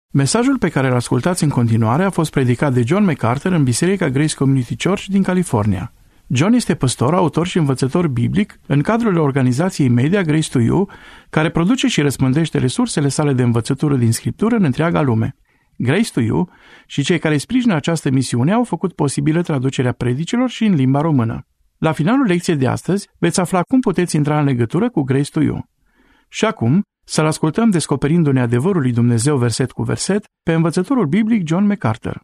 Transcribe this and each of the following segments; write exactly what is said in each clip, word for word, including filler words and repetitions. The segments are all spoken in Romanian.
Mesajul pe care îl ascultați în continuare a fost predicat de John MacArthur în Biserica Grace Community Church din California. John este păstor, autor și învățător biblic în cadrul organizației media Grace to You, care produce și răspândește resursele sale de învățătură din Scriptură în întreaga lume. Grace to You și cei care sprijină această misiune au făcut posibilă traducerea predicilor și în limba română. La finalul lecției de astăzi veți afla cum puteți intra în legătură cu Grace to You. Și acum, să-l ascultăm descoperindu-ne adevărul lui Dumnezeu verset cu verset pe învățătorul biblic John MacArthur.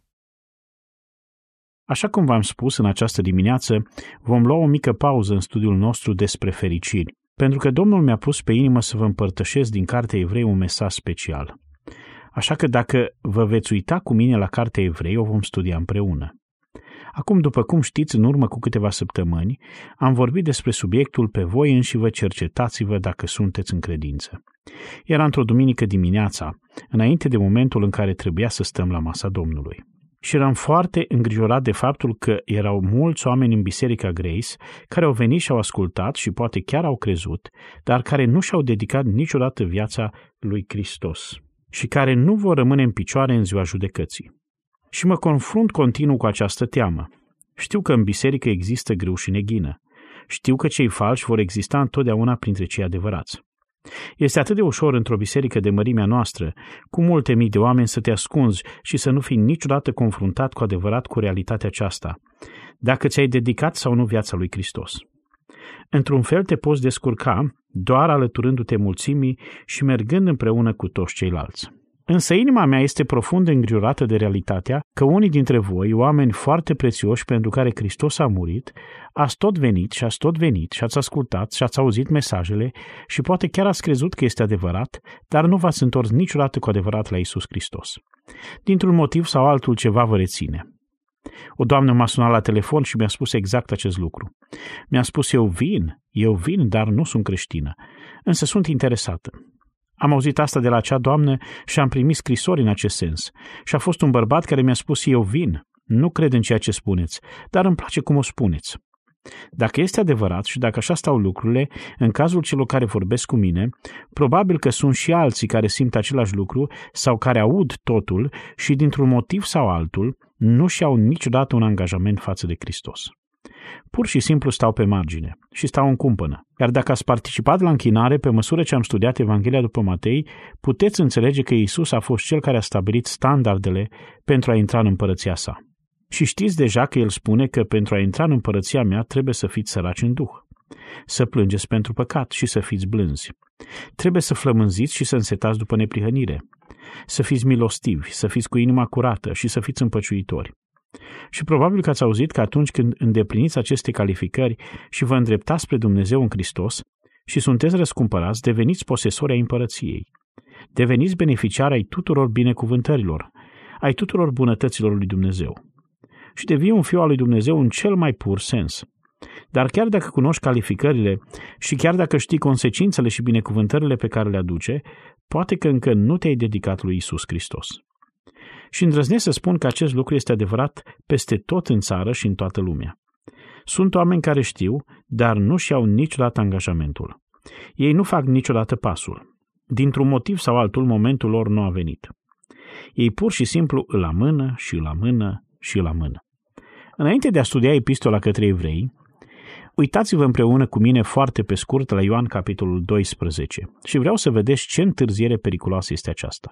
Așa cum v-am spus în această dimineață, vom lua o mică pauză în studiul nostru despre fericiri, pentru că Domnul mi-a pus pe inimă să vă împărtășesc din Cartea Evrei un mesaj special. Așa că dacă vă veți uita cu mine la Cartea Evrei, o vom studia împreună. Acum, după cum știți, în urmă cu câteva săptămâni, am vorbit despre subiectul pe voi înși vă cercetați-vă dacă sunteți în credință. Era într-o duminică dimineața, înainte de momentul în care trebuia să stăm la masa Domnului. Și eram foarte îngrijorat de faptul că erau mulți oameni în Biserica Grace care au venit și au ascultat și poate chiar au crezut, dar care nu și-au dedicat niciodată viața lui Hristos și care nu vor rămâne în picioare în ziua judecății. Și mă confrunt continuu cu această teamă. Știu că în biserică există grâu și neghină. Știu că cei falși vor exista întotdeauna printre cei adevărați. Este atât de ușor într-o biserică de mărimea noastră, cu multe mii de oameni, să te ascunzi și să nu fii niciodată confruntat cu adevărat cu realitatea aceasta, dacă ți-ai dedicat sau nu viața lui Hristos. Într-un fel te poți descurca doar alăturându-te mulțimii și mergând împreună cu toți ceilalți. Însă inima mea este profund îngrijorată de realitatea că unii dintre voi, oameni foarte prețioși pentru care Hristos a murit, ați tot venit și ați tot venit și ați ascultat și ați auzit mesajele și poate chiar ați crezut că este adevărat, dar nu v-ați întors niciodată cu adevărat la Iisus Hristos. Dintr-un motiv sau altul ceva vă reține. O doamnă m-a sunat la telefon și mi-a spus exact acest lucru. Mi-a spus, eu vin, eu vin, dar nu sunt creștină, însă sunt interesată. Am auzit asta de la acea doamnă și am primit scrisori în acest sens. Și a fost un bărbat care mi-a spus, eu vin, nu cred în ceea ce spuneți, dar îmi place cum o spuneți. Dacă este adevărat și dacă așa stau lucrurile, în cazul celor care vorbesc cu mine, probabil că sunt și alții care simt același lucru sau care aud totul și dintr-un motiv sau altul nu și-au niciodată un angajament față de Hristos. Pur și simplu stau pe margine și stau în cumpănă. Iar dacă ați participat la închinare, pe măsură ce am studiat Evanghelia după Matei, puteți înțelege că Iisus a fost cel care a stabilit standardele pentru a intra în împărăția sa. Și știți deja că El spune că pentru a intra în împărăția mea trebuie să fiți săraci în duh, să plângeți pentru păcat și să fiți blânzi. Trebuie să flămânziți și să însetați după neprihănire, să fiți milostivi, să fiți cu inima curată și să fiți împăciuitori. Și probabil că ați auzit că atunci când îndepliniți aceste calificări și vă îndreptați spre Dumnezeu în Hristos și sunteți răscumpărați, deveniți posesori ai împărăției. Deveniți beneficiari ai tuturor binecuvântărilor, ai tuturor bunătăților lui Dumnezeu. Și devii un fiu al lui Dumnezeu în cel mai pur sens. Dar chiar dacă cunoști calificările și chiar dacă știi consecințele și binecuvântările pe care le aduce, poate că încă nu te-ai dedicat lui Iisus Hristos. Și îndrăznesc să spun că acest lucru este adevărat peste tot în țară și în toată lumea. Sunt oameni care știu, dar nu și-au niciodată angajamentul. Ei nu fac niciodată pasul. Dintr-un motiv sau altul, momentul lor nu a venit. Ei pur și simplu îl amână și îl amână și îl amână. Înainte de a studia epistola către evrei, uitați-vă împreună cu mine foarte pe scurt la Ioan capitolul doisprezece și vreau să vedeți ce întârziere periculoasă este aceasta.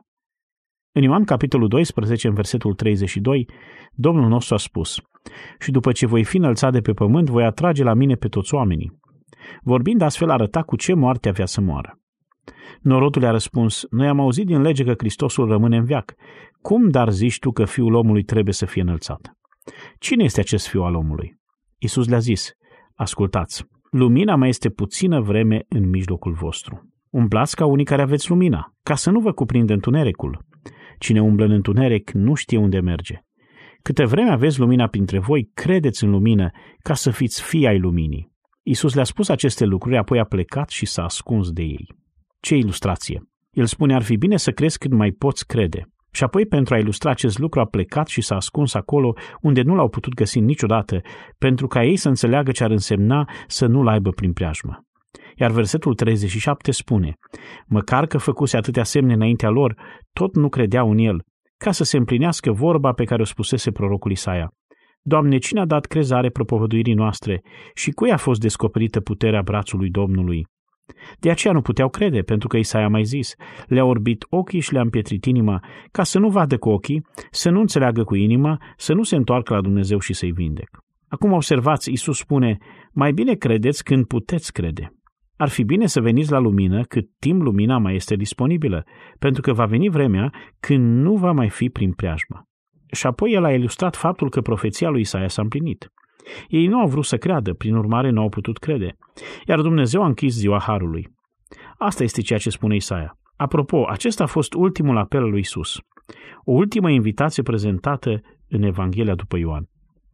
În Ioan capitolul doisprezece, în versetul treizeci și doi, Domnul nostru a spus: și după ce voi fi înălțat de pe pământ, voi atrage la mine pe toți oamenii. Vorbind astfel, arăta cu ce moarte avea să moară. Norodul a răspuns: noi am auzit din lege că Hristosul rămâne în veac. Cum dar zici tu că Fiul omului trebuie să fie înălțat? Cine este acest Fiu al omului? Iisus le-a zis: ascultați, lumina mea este puțină vreme în mijlocul vostru. Umblați ca unii care aveți lumina, ca să nu vă cuprinde întunericul. Cine umblă în întuneric nu știe unde merge. Câte vreme aveți lumina printre voi, credeți în lumină, ca să fiți fii ai luminii. Iisus le-a spus aceste lucruri, apoi a plecat și s-a ascuns de ei. Ce ilustrație! El spune, ar fi bine să crezi cât mai poți crede. Și apoi, pentru a ilustra acest lucru, a plecat și s-a ascuns acolo unde nu l-au putut găsi niciodată, pentru ca ei să înțeleagă ce ar însemna să nu-l aibă prin preajmă. Iar versetul treizeci și șapte spune: măcar că făcuse atâtea semne înaintea lor, tot nu credeau în el, ca să se împlinească vorba pe care o spusese prorocul Isaia: Doamne, cine a dat crezare propovăduirii noastre și cui a fost descoperită puterea brațului Domnului? De aceea nu puteau crede, pentru că Isaia a mai zis: le-a orbit ochii și le-a împietrit inima, ca să nu vadă cu ochii, să nu înțeleagă cu inima, să nu se întoarcă la Dumnezeu și să-i vindec. Acum observați, Iisus spune: mai bine credeți când puteți crede. Ar fi bine să veniți la lumină cât timp lumina mai este disponibilă, pentru că va veni vremea când nu va mai fi prin preajmă. Și apoi el a ilustrat faptul că profeția lui Isaia s-a împlinit. Ei nu au vrut să creadă, prin urmare nu au putut crede. Iar Dumnezeu a închis ziua harului. Asta este ceea ce spune Isaia. Apropo, acesta a fost ultimul apel al lui Iisus. O ultimă invitație prezentată în Evanghelia după Ioan.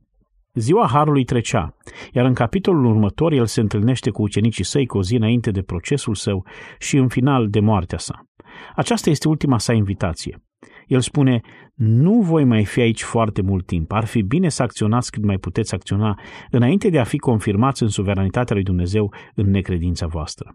Ziua harului trecea, iar în capitolul următor el se întâlnește cu ucenicii săi cu o zi înainte de procesul său și în final de moartea sa. Aceasta este ultima sa invitație. El spune: nu voi mai fi aici foarte mult timp, ar fi bine să acționați cât mai puteți acționa înainte de a fi confirmați în suveranitatea lui Dumnezeu în necredința voastră.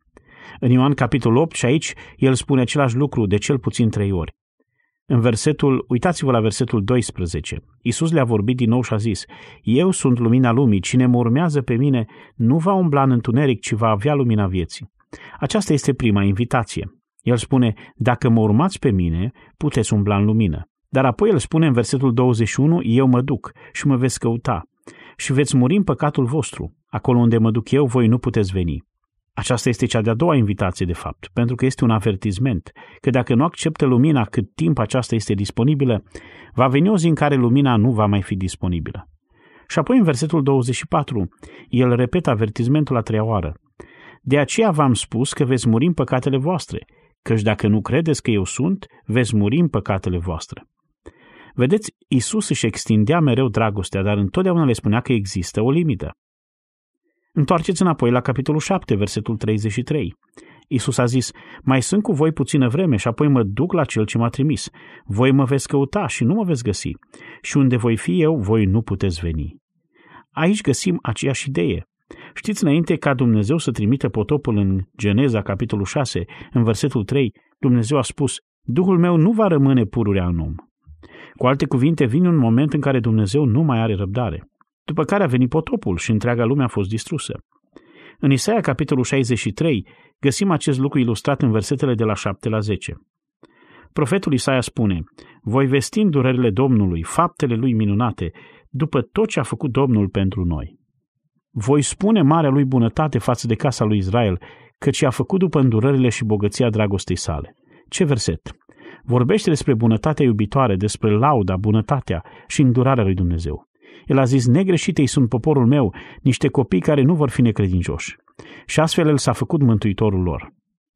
În Ioan capitolul opt și aici el spune același lucru de cel puțin trei ori. În versetul, uitați-vă la versetul doisprezece, Iisus le-a vorbit din nou și a zis: eu sunt lumina lumii, cine mă urmează pe mine nu va umbla în întuneric, ci va avea lumina vieții. Aceasta este prima invitație. El spune: dacă mă urmați pe mine, puteți umbla în lumină. Dar apoi el spune în versetul douăzeci și unu: eu mă duc și mă veți căuta și veți muri în păcatul vostru. Acolo unde mă duc eu, voi nu puteți veni. Aceasta este cea de-a doua invitație, de fapt, pentru că este un avertisment că dacă nu acceptă lumina cât timp aceasta este disponibilă, va veni o zi în care lumina nu va mai fi disponibilă. Și apoi în versetul douăzeci și patru, el repetă avertismentul a treia oară: de aceea v-am spus că veți muri în păcatele voastre, căci dacă nu credeți că eu sunt, veți muri în păcatele voastre. Vedeți, Iisus își extindea mereu dragostea, dar întotdeauna le spunea că există o limită. Întoarceți înapoi la capitolul șapte, versetul treizeci și trei. Iisus a zis: mai sunt cu voi puțină vreme și apoi mă duc la cel ce m-a trimis. Voi mă veți căuta și nu mă veți găsi. Și unde voi fi eu, voi nu puteți veni. Aici găsim aceeași idee. Știți, înainte ca Dumnezeu să trimită potopul în Geneza, capitolul șase, în versetul trei, Dumnezeu a spus: Duhul meu nu va rămâne pururea în om. Cu alte cuvinte, vine un moment în care Dumnezeu nu mai are răbdare. După care a venit potopul și întreaga lume a fost distrusă. În Isaia, capitolul șaizeci și trei, găsim acest lucru ilustrat în versetele de la șapte la zece. Profetul Isaia spune: voi vesti îndurările Domnului, faptele lui minunate, după tot ce a făcut Domnul pentru noi. Voi spune marea lui bunătate față de casa lui Israel, căci a făcut după îndurările și bogăția dragostei sale. Ce verset! Vorbește despre bunătatea iubitoare, despre lauda, bunătatea și îndurarea lui Dumnezeu. El a zis: negreșitei sunt poporul meu, niște copii care nu vor fi necredincioși. Și astfel el s-a făcut mântuitorul lor.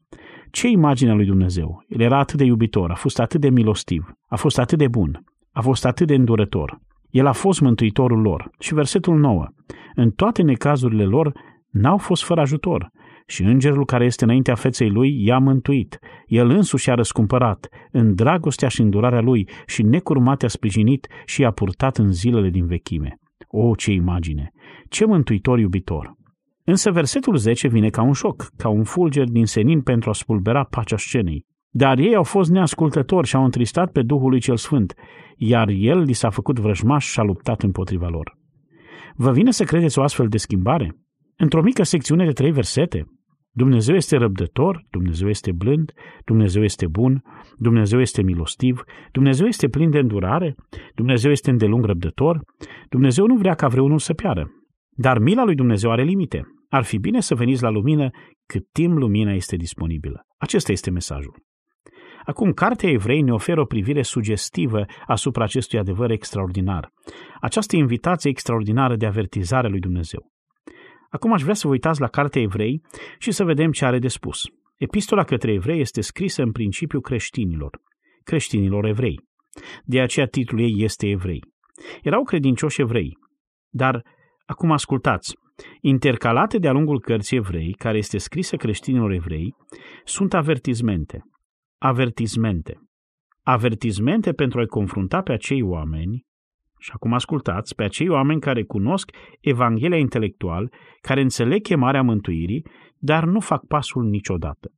Ce imagine a lui Dumnezeu! El era atât de iubitor, a fost atât de milostiv, a fost atât de bun, a fost atât de îndurător. El a fost mântuitorul lor. Și versetul nouă. În toate necazurile lor n-au fost fără ajutor. Și îngerul care este înaintea feței lui i-a mântuit. El însuși a răscumpărat, în dragostea și îndurarea lui și necurmat a sprijinit și i-a purtat în zilele din vechime. O, ce imagine! Ce mântuitor iubitor! Însă versetul zece vine ca un șoc, ca un fulger din senin pentru a spulbera pacea scenei. Dar ei au fost neascultători și au întristat pe Duhul lui cel Sfânt, iar el li s-a făcut vrăjmaș și a luptat împotriva lor. Vă vine să credeți o astfel de schimbare? Într-o mică secțiune de trei versete. Dumnezeu este răbdător, Dumnezeu este blând, Dumnezeu este bun, Dumnezeu este milostiv, Dumnezeu este plin de îndurare, Dumnezeu este îndelung răbdător, Dumnezeu nu vrea ca vreunul să piară. Dar mila lui Dumnezeu are limite. Ar fi bine să veniți la lumină cât timp lumina este disponibilă. Acesta este mesajul. Acum, Cartea Evrei ne oferă o privire sugestivă asupra acestui adevăr extraordinar. Această invitație extraordinară de avertizare a lui Dumnezeu. Acum aș vrea să vă uitați la Cartea Evrei și să vedem ce are de spus. Epistola către evrei este scrisă în principiu creștinilor, creștinilor evrei. De aceea titlul ei este Evrei. Erau credincioși evrei. Dar, acum ascultați, intercalate de-a lungul cărții Evrei, care este scrisă creștinilor evrei, sunt avertizmente. Avertizmente. Avertizmente pentru a-i confrunta pe acei oameni Și acum ascultați pe acei oameni care cunosc Evanghelia intelectual, care înțeleg chemarea mântuirii, dar nu fac pasul niciodată.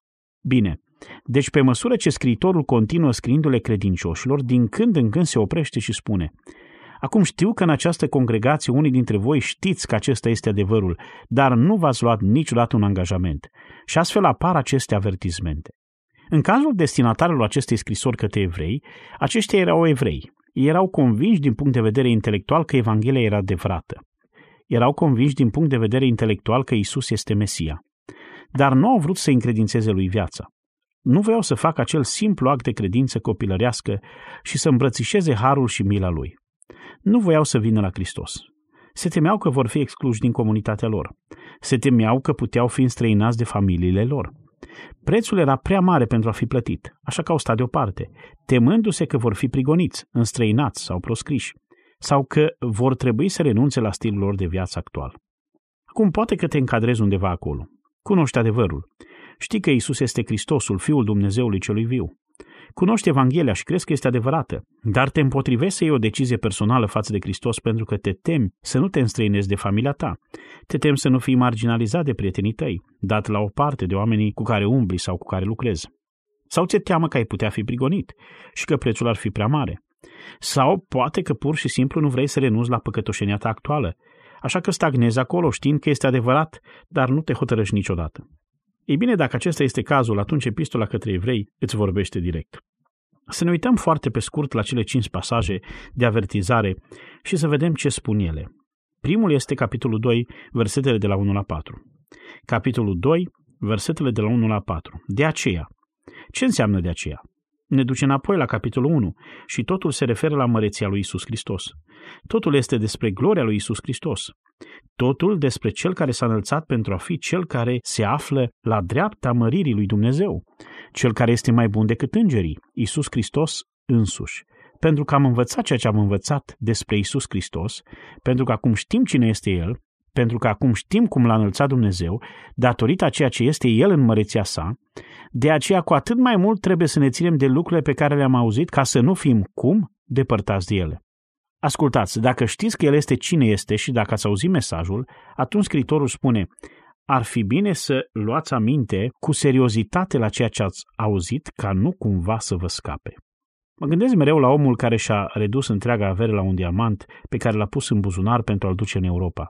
Bine, deci pe măsură ce scriitorul continuă scriindu-le credincioșilor, din când în când se oprește și spune: acum știu că în această congregație unii dintre voi știți că acesta este adevărul, dar nu v-ați luat niciodată un angajament. Și astfel apar aceste avertizmente. În cazul destinatarilor acestei scrisori către evrei, aceștia erau evrei. Erau convinși din punct de vedere intelectual că Evanghelia era adevărată. Erau convinși din punct de vedere intelectual că Isus este Mesia. Dar nu au vrut să încredințeze lui viața. Nu voiau să facă acel simplu act de credință copilărească și să îmbrățișeze harul și mila lui. Nu voiau să vină la Hristos. Se temeau că vor fi excluși din comunitatea lor. Se temeau că puteau fi înstrăinați de familiile lor. Prețul era prea mare pentru a fi plătit, așa că au stat deoparte, temându-se că vor fi prigoniți, înstrăinați sau proscriși, sau că vor trebui să renunțe la stilul lor de viață actual. Acum poate că te încadrezi undeva acolo. Cunoști adevărul. Știi că Isus este Hristosul, Fiul Dumnezeului celui viu. Cunoști Evanghelia și crezi că este adevărată, dar te împotrivești să iei o decizie personală față de Hristos pentru că te temi să nu te înstrăinezi de familia ta. Te temi să nu fii marginalizat de prietenii tăi, dat la o parte de oamenii cu care umbli sau cu care lucrezi. Sau ți-e teamă că ai putea fi prigonit și că prețul ar fi prea mare. Sau poate că pur și simplu nu vrei să renunți la păcătoșenia ta actuală, așa că stagnezi acolo știind că este adevărat, dar nu te hotărăști niciodată. Ei bine, dacă acesta este cazul, atunci epistola către evrei îți vorbește direct. Să ne uităm foarte pe scurt la cele cinci pasaje de avertizare și să vedem ce spun ele. Primul este capitolul doi, versetele de la unu la patru. Capitolul doi, versetele de la unu la patru. De aceea. Ce înseamnă de aceea? Ne duce înapoi la capitolul unu și totul se referă la măreția lui Isus Hristos. Totul este despre gloria lui Isus Hristos. Totul despre Cel care s-a înălțat pentru a fi Cel care se află la dreapta măririi lui Dumnezeu. Cel care este mai bun decât îngerii, Isus Hristos însuși. Pentru că am învățat ceea ce am învățat despre Isus Hristos, pentru că acum știm cine este El, pentru că acum știm cum l-a înălțat Dumnezeu, datorită a ceea ce este El în măreția sa, de aceea cu atât mai mult trebuie să ne ținem de lucrurile pe care le-am auzit ca să nu fim cum depărtați de ele. Ascultați, dacă știți că El este cine este și dacă ați auzit mesajul, atunci Scriitorul spune: ar fi bine să luați aminte cu seriozitate la ceea ce ați auzit, ca nu cumva să vă scape. Mă gândesc mereu la omul care și-a redus întreaga avere la un diamant pe care l-a pus în buzunar pentru a-l duce în Europa.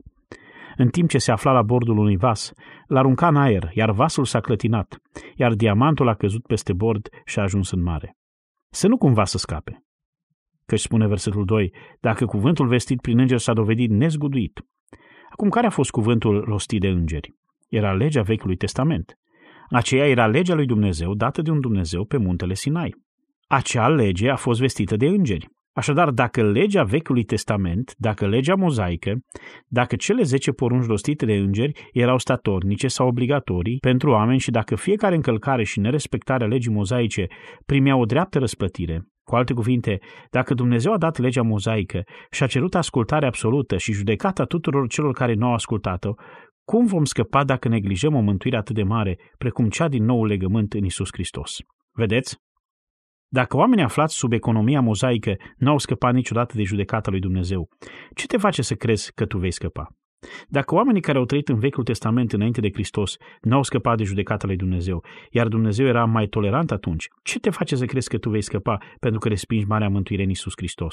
În timp ce se afla la bordul unui vas, l-a aruncat în aer, iar vasul s-a clătinat, iar diamantul a căzut peste bord și a ajuns în mare. Să nu cumva să scape. Căci spune versetul doi, dacă cuvântul vestit prin îngeri s-a dovedit nezguduit. Acum, care a fost cuvântul rostit de îngeri? Era legea Vechiului Testament. Aceea era legea lui Dumnezeu dată de un Dumnezeu pe muntele Sinai. Acea lege a fost vestită de îngeri. Așadar, dacă legea Vechiului Testament, dacă legea mozaică, dacă cele zece porunci rostite de îngeri erau statornice sau obligatorii pentru oameni și dacă fiecare încălcare și nerespectarea legii mozaice primea o dreaptă răsplătire, cu alte cuvinte, dacă Dumnezeu a dat legea mozaică și a cerut ascultare absolută și judecata tuturor celor care nu au ascultat-o, cum vom scăpa dacă neglijăm o mântuire atât de mare precum cea din noul legământ în Isus Hristos? Vedeți? Dacă oamenii aflați sub economia mozaică nu au scăpat niciodată de judecata lui Dumnezeu, ce te face să crezi că tu vei scăpa? Dacă oamenii care au trăit în Vechiul Testament înainte de Hristos nu au scăpat de judecata lui Dumnezeu, iar Dumnezeu era mai tolerant atunci, ce te face să crezi că tu vei scăpa pentru că respingi marea mântuire în Isus Hristos?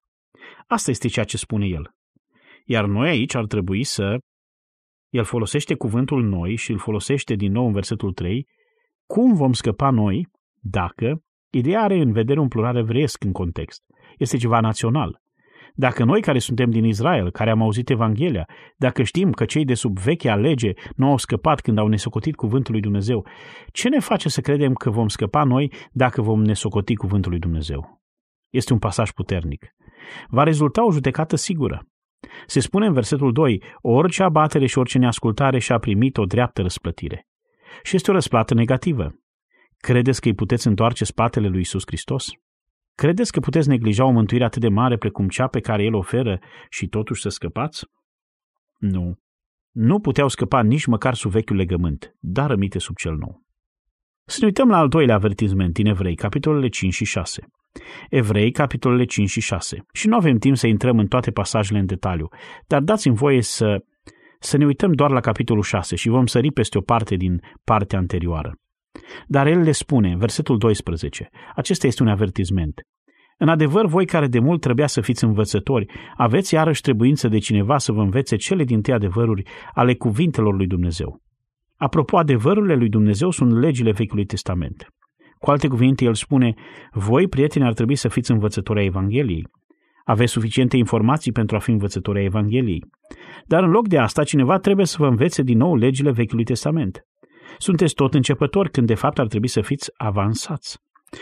Asta este ceea ce spune El. Iar noi aici ar trebui să... El folosește cuvântul noi și îl folosește din nou în versetul trei. Cum vom scăpa noi dacă... Ideea are în vedere un plural evreiesc în context. Este ceva național. Dacă noi care suntem din Israel, care am auzit Evanghelia, dacă știm că cei de sub vechea lege nu au scăpat când au nesocotit cuvântul lui Dumnezeu, ce ne face să credem că vom scăpa noi dacă vom nesocoti cuvântul lui Dumnezeu? Este un pasaj puternic. Va rezulta o judecată sigură. Se spune în versetul doi, orice abatere și orice neascultare și-a primit o dreaptă răsplătire. Și este o răsplată negativă. Credeți că îi puteți întoarce spatele lui Isus Hristos? Credeți că puteți neglija o mântuire atât de mare precum cea pe care El oferă și totuși să scăpați? Nu. Nu puteau scăpa nici măcar sub vechiul legământ, dar rămite sub cel nou. Să ne uităm la al doilea avertisment din Evrei, capitolele cinci și șase. Evrei, capitolele cinci și șase. Și nu avem timp să intrăm în toate pasajele în detaliu, dar dați-mi voie să, să ne uităm doar la capitolul șase și vom sări peste o parte din partea anterioară. Dar el le spune, versetul doisprezece, acesta este un avertisment. În adevăr, voi care de mult trebuia să fiți învățători, aveți iarăși trebuință de cineva să vă învețe cele dintâi adevăruri ale cuvintelor lui Dumnezeu. Apropo, adevărurile lui Dumnezeu sunt legile Vechiului Testament. Cu alte cuvinte, el spune, voi, prieteni, ar trebui să fiți învățători ai Evangheliei. Aveți suficiente informații pentru a fi învățători ai Evangheliei. Dar în loc de asta, cineva trebuie să vă învețe din nou legile Vechiului Testament. Sunteți tot începători când de fapt ar trebui să fiți avansați.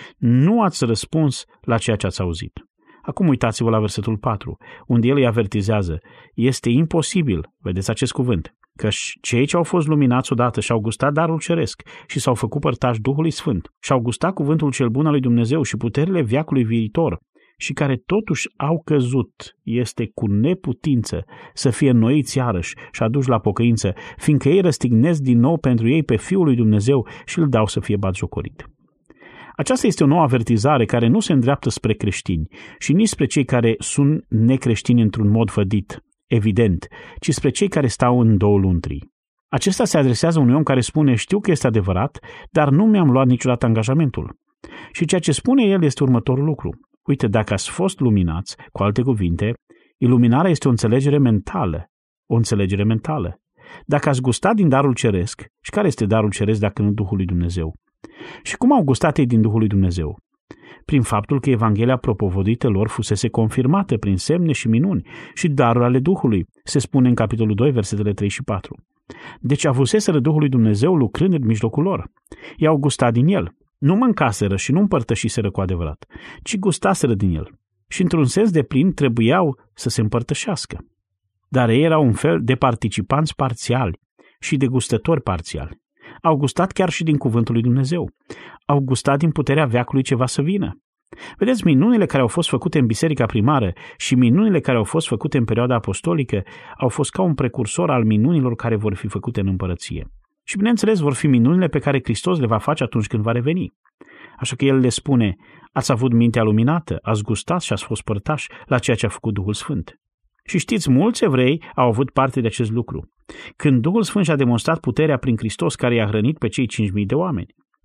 Nu ați răspuns la ceea ce ați auzit. Acum uitați-vă la versetul patru, unde el îi avertizează. Este imposibil, vedeți acest cuvânt, că cei ce au fost luminați odată și-au gustat darul ceresc și s-au făcut părtași Duhului Sfânt și-au gustat cuvântul cel bun al lui Dumnezeu și puterile veacului viitor și care totuși au căzut, este cu neputință să fie înnoiți iarăși și aduși la pocăință, fiindcă ei răstignesc din nou pentru ei pe Fiul lui Dumnezeu și îl dau să fie batjocorit. Aceasta este o nouă avertizare care nu se îndreaptă spre creștini și nici spre cei care sunt necreștini într-un mod vădit, evident, ci spre cei care stau în două luntrii. Acesta se adresează unui om care spune, știu că este adevărat, dar nu mi-am luat niciodată angajamentul. Și ceea ce spune el este următorul lucru. Uite, dacă ați fost luminați, cu alte cuvinte, iluminarea este o înțelegere mentală, o înțelegere mentală. Dacă ați gustat din darul ceresc, și care este darul ceresc dacă nu Duhul lui Dumnezeu? Și cum au gustat ei din Duhul lui Dumnezeu? Prin faptul că Evanghelia propovăduită lor fusese confirmată prin semne și minuni și darul ale Duhului, se spune în capitolul doi, versetele trei și patru. Deci avuseseră Duhul lui Dumnezeu lucrând în mijlocul lor. Ei au gustat din el. Nu mâncaseră și nu împărtășiseră cu adevărat, ci gustaseră din el. Și într-un sens de plin trebuiau să se împărtășească. Dar ei erau un fel de participanți parțiali și de gustători parțiali. Au gustat chiar și din cuvântul lui Dumnezeu. Au gustat din puterea veacului ce va să vină. Vedeți, minunile care au fost făcute în biserica primară și minunile care au fost făcute în perioada apostolică au fost ca un precursor al minunilor care vor fi făcute în împărăție. Și bineînțeles vor fi minunile pe care Hristos le va face atunci când va reveni. Așa că el le spune, ați avut mintea luminată, ați gustat și ați fost părtași la ceea ce a făcut Duhul Sfânt. Și știți, mulți evrei au avut parte de acest lucru. Când Duhul Sfânt și-a demonstrat puterea prin Hristos care i-a hrănit pe cei cinci mii de oameni.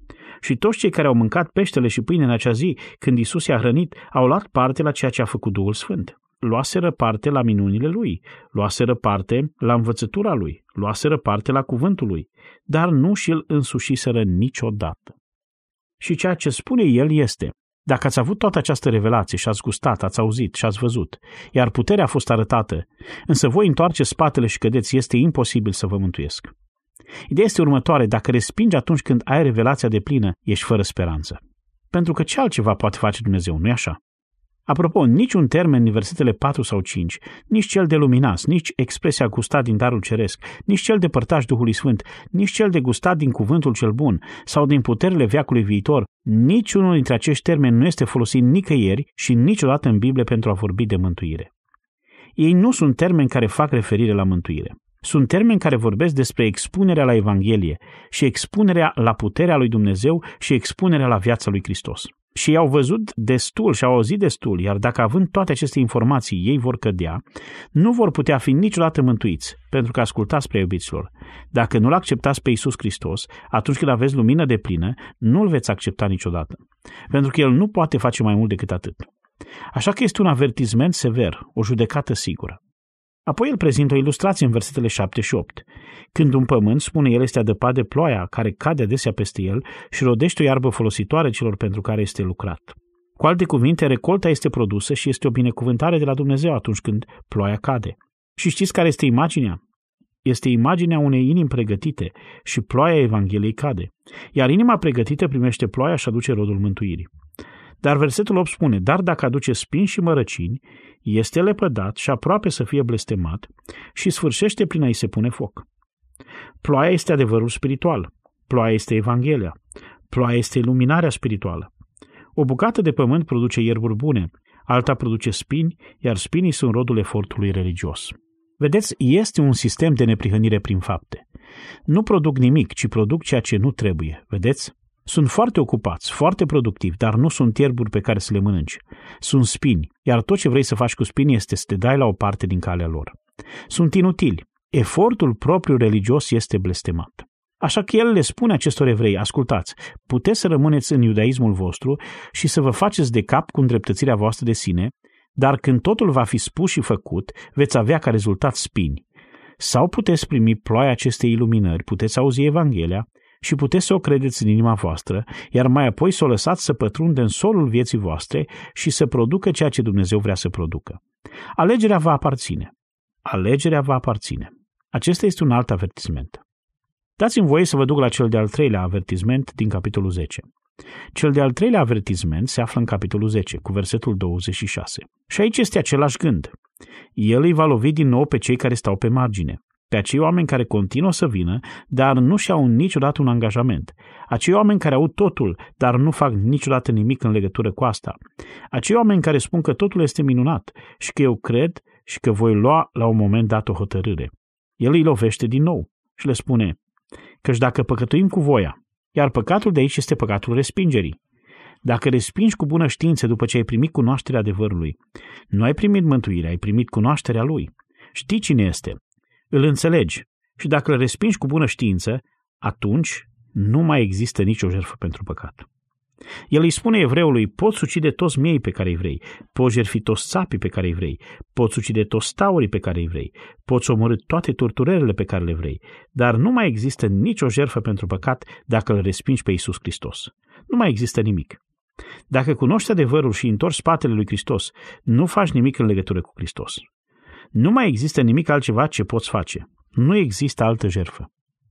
Și toți cei care au mâncat peștele și pâine în acea zi, când Iisus i-a hrănit, au luat parte la ceea ce a făcut Duhul Sfânt. Luaseră parte la minunile lui, luaseră parte la învățătura lui, luaseră parte la cuvântul lui, dar nu și-l însușiseră niciodată. Și ceea ce spune el este, dacă ați avut toată această revelație și ați gustat, ați auzit și ați văzut, iar puterea a fost arătată, însă voi întoarceți spatele și cădeți, este imposibil să vă mântuiesc. Ideea este următoare, dacă respingi atunci când ai revelația deplină, ești fără speranță. Pentru că ce altceva poate face Dumnezeu, nu-i așa? Apropo, niciun termen în versetele patru sau cinci, nici cel de luminați, nici expresia gustat din darul ceresc, nici cel de părtași Duhului Sfânt, nici cel de gustat din cuvântul cel bun sau din puterile veacului viitor, niciunul dintre acești termeni nu este folosit nicăieri și niciodată în Biblie pentru a vorbi de mântuire. Ei nu sunt termeni care fac referire la mântuire. Sunt termeni care vorbesc despre expunerea la Evanghelie și expunerea la puterea lui Dumnezeu și expunerea la viața lui Hristos. Și ei au văzut destul și au auzit destul, iar dacă având toate aceste informații ei vor cădea, nu vor putea fi niciodată mântuiți, pentru că ascultați, prea iubiților. Dacă nu-L acceptați pe Iisus Hristos, atunci când aveți lumină de plină, nu-L veți accepta niciodată, pentru că El nu poate face mai mult decât atât. Așa că este un avertisment sever, o judecată sigură. Apoi el prezintă o ilustrație în versetele șapte și opt. Când un pământ, spune el, este adăpat de ploaia care cade adesea peste el și rodește o iarbă folositoare celor pentru care este lucrat. Cu alte cuvinte, recolta este produsă și este o binecuvântare de la Dumnezeu atunci când ploaia cade. Și știți care este imaginea? Este imaginea unei inimi pregătite și ploaia Evangheliei cade. Iar inima pregătită primește ploaia și aduce rodul mântuirii. Dar versetul opt spune, dar dacă aduce spini și mărăcini, este lepădat și aproape să fie blestemat și sfârșește prin a-i se pune foc. Ploaia este adevărul spiritual, ploaia este Evanghelia, ploaia este iluminarea spirituală. O bucată de pământ produce ierburi bune, alta produce spini, iar spinii sunt rodul efortului religios. Vedeți, este un sistem de neprihănire prin fapte. Nu produc nimic, ci produc ceea ce nu trebuie, vedeți? Sunt foarte ocupați, foarte productivi, dar nu sunt ierburi pe care să le mănânci. Sunt spini, iar tot ce vrei să faci cu spini este să te dai la o parte din calea lor. Sunt inutili. Efortul propriu religios este blestemat. Așa că el le spune acestor evrei, ascultați, puteți să rămâneți în iudaismul vostru și să vă faceți de cap cu îndreptățirea voastră de sine, dar când totul va fi spus și făcut, veți avea ca rezultat spini. Sau puteți primi ploaia acestei iluminări, puteți auzi Evanghelia și puteți să o credeți în inima voastră, iar mai apoi să o lăsați să pătrundă în solul vieții voastre și să producă ceea ce Dumnezeu vrea să producă. Alegerea va aparține. Alegerea va aparține. Acesta este un alt avertisment. Dați-mi voie să vă duc la cel de-al treilea avertisment din capitolul zece. Cel de-al treilea avertisment se află în capitolul zece, cu versetul douăzeci și șase. Și aici este același gând. El îi va lovi din nou pe cei care stau pe margine, pe acei oameni care continuă să vină, dar nu și-au niciodată un angajament, acei oameni care au totul, dar nu fac niciodată nimic în legătură cu asta, acei oameni care spun că totul este minunat și că eu cred și că voi lua la un moment dat o hotărâre. El îi lovește din nou și le spune, căci dacă păcătuim cu voia, iar păcatul de aici este păcatul respingerii. Dacă respingi cu bună știință după ce ai primit cunoașterea adevărului, nu ai primit mântuirea, ai primit cunoașterea lui. Știi cine este, îl înțelegi și dacă îl respingi cu bună știință, atunci nu mai există nicio jertfă pentru păcat. El îi spune evreului, poți ucide toți miei pe care îi vrei, poți jertfi toți țapii pe care îi vrei, poți ucide toți taurii pe care îi vrei, poți omorî toate torturările pe care le vrei, dar nu mai există nicio jertfă pentru păcat dacă îl respingi pe Iisus Hristos. Nu mai există nimic. Dacă cunoști adevărul și întorci spatele lui Hristos, nu faci nimic în legătură cu Hristos. Nu mai există nimic altceva ce poți face. Nu există altă jertfă.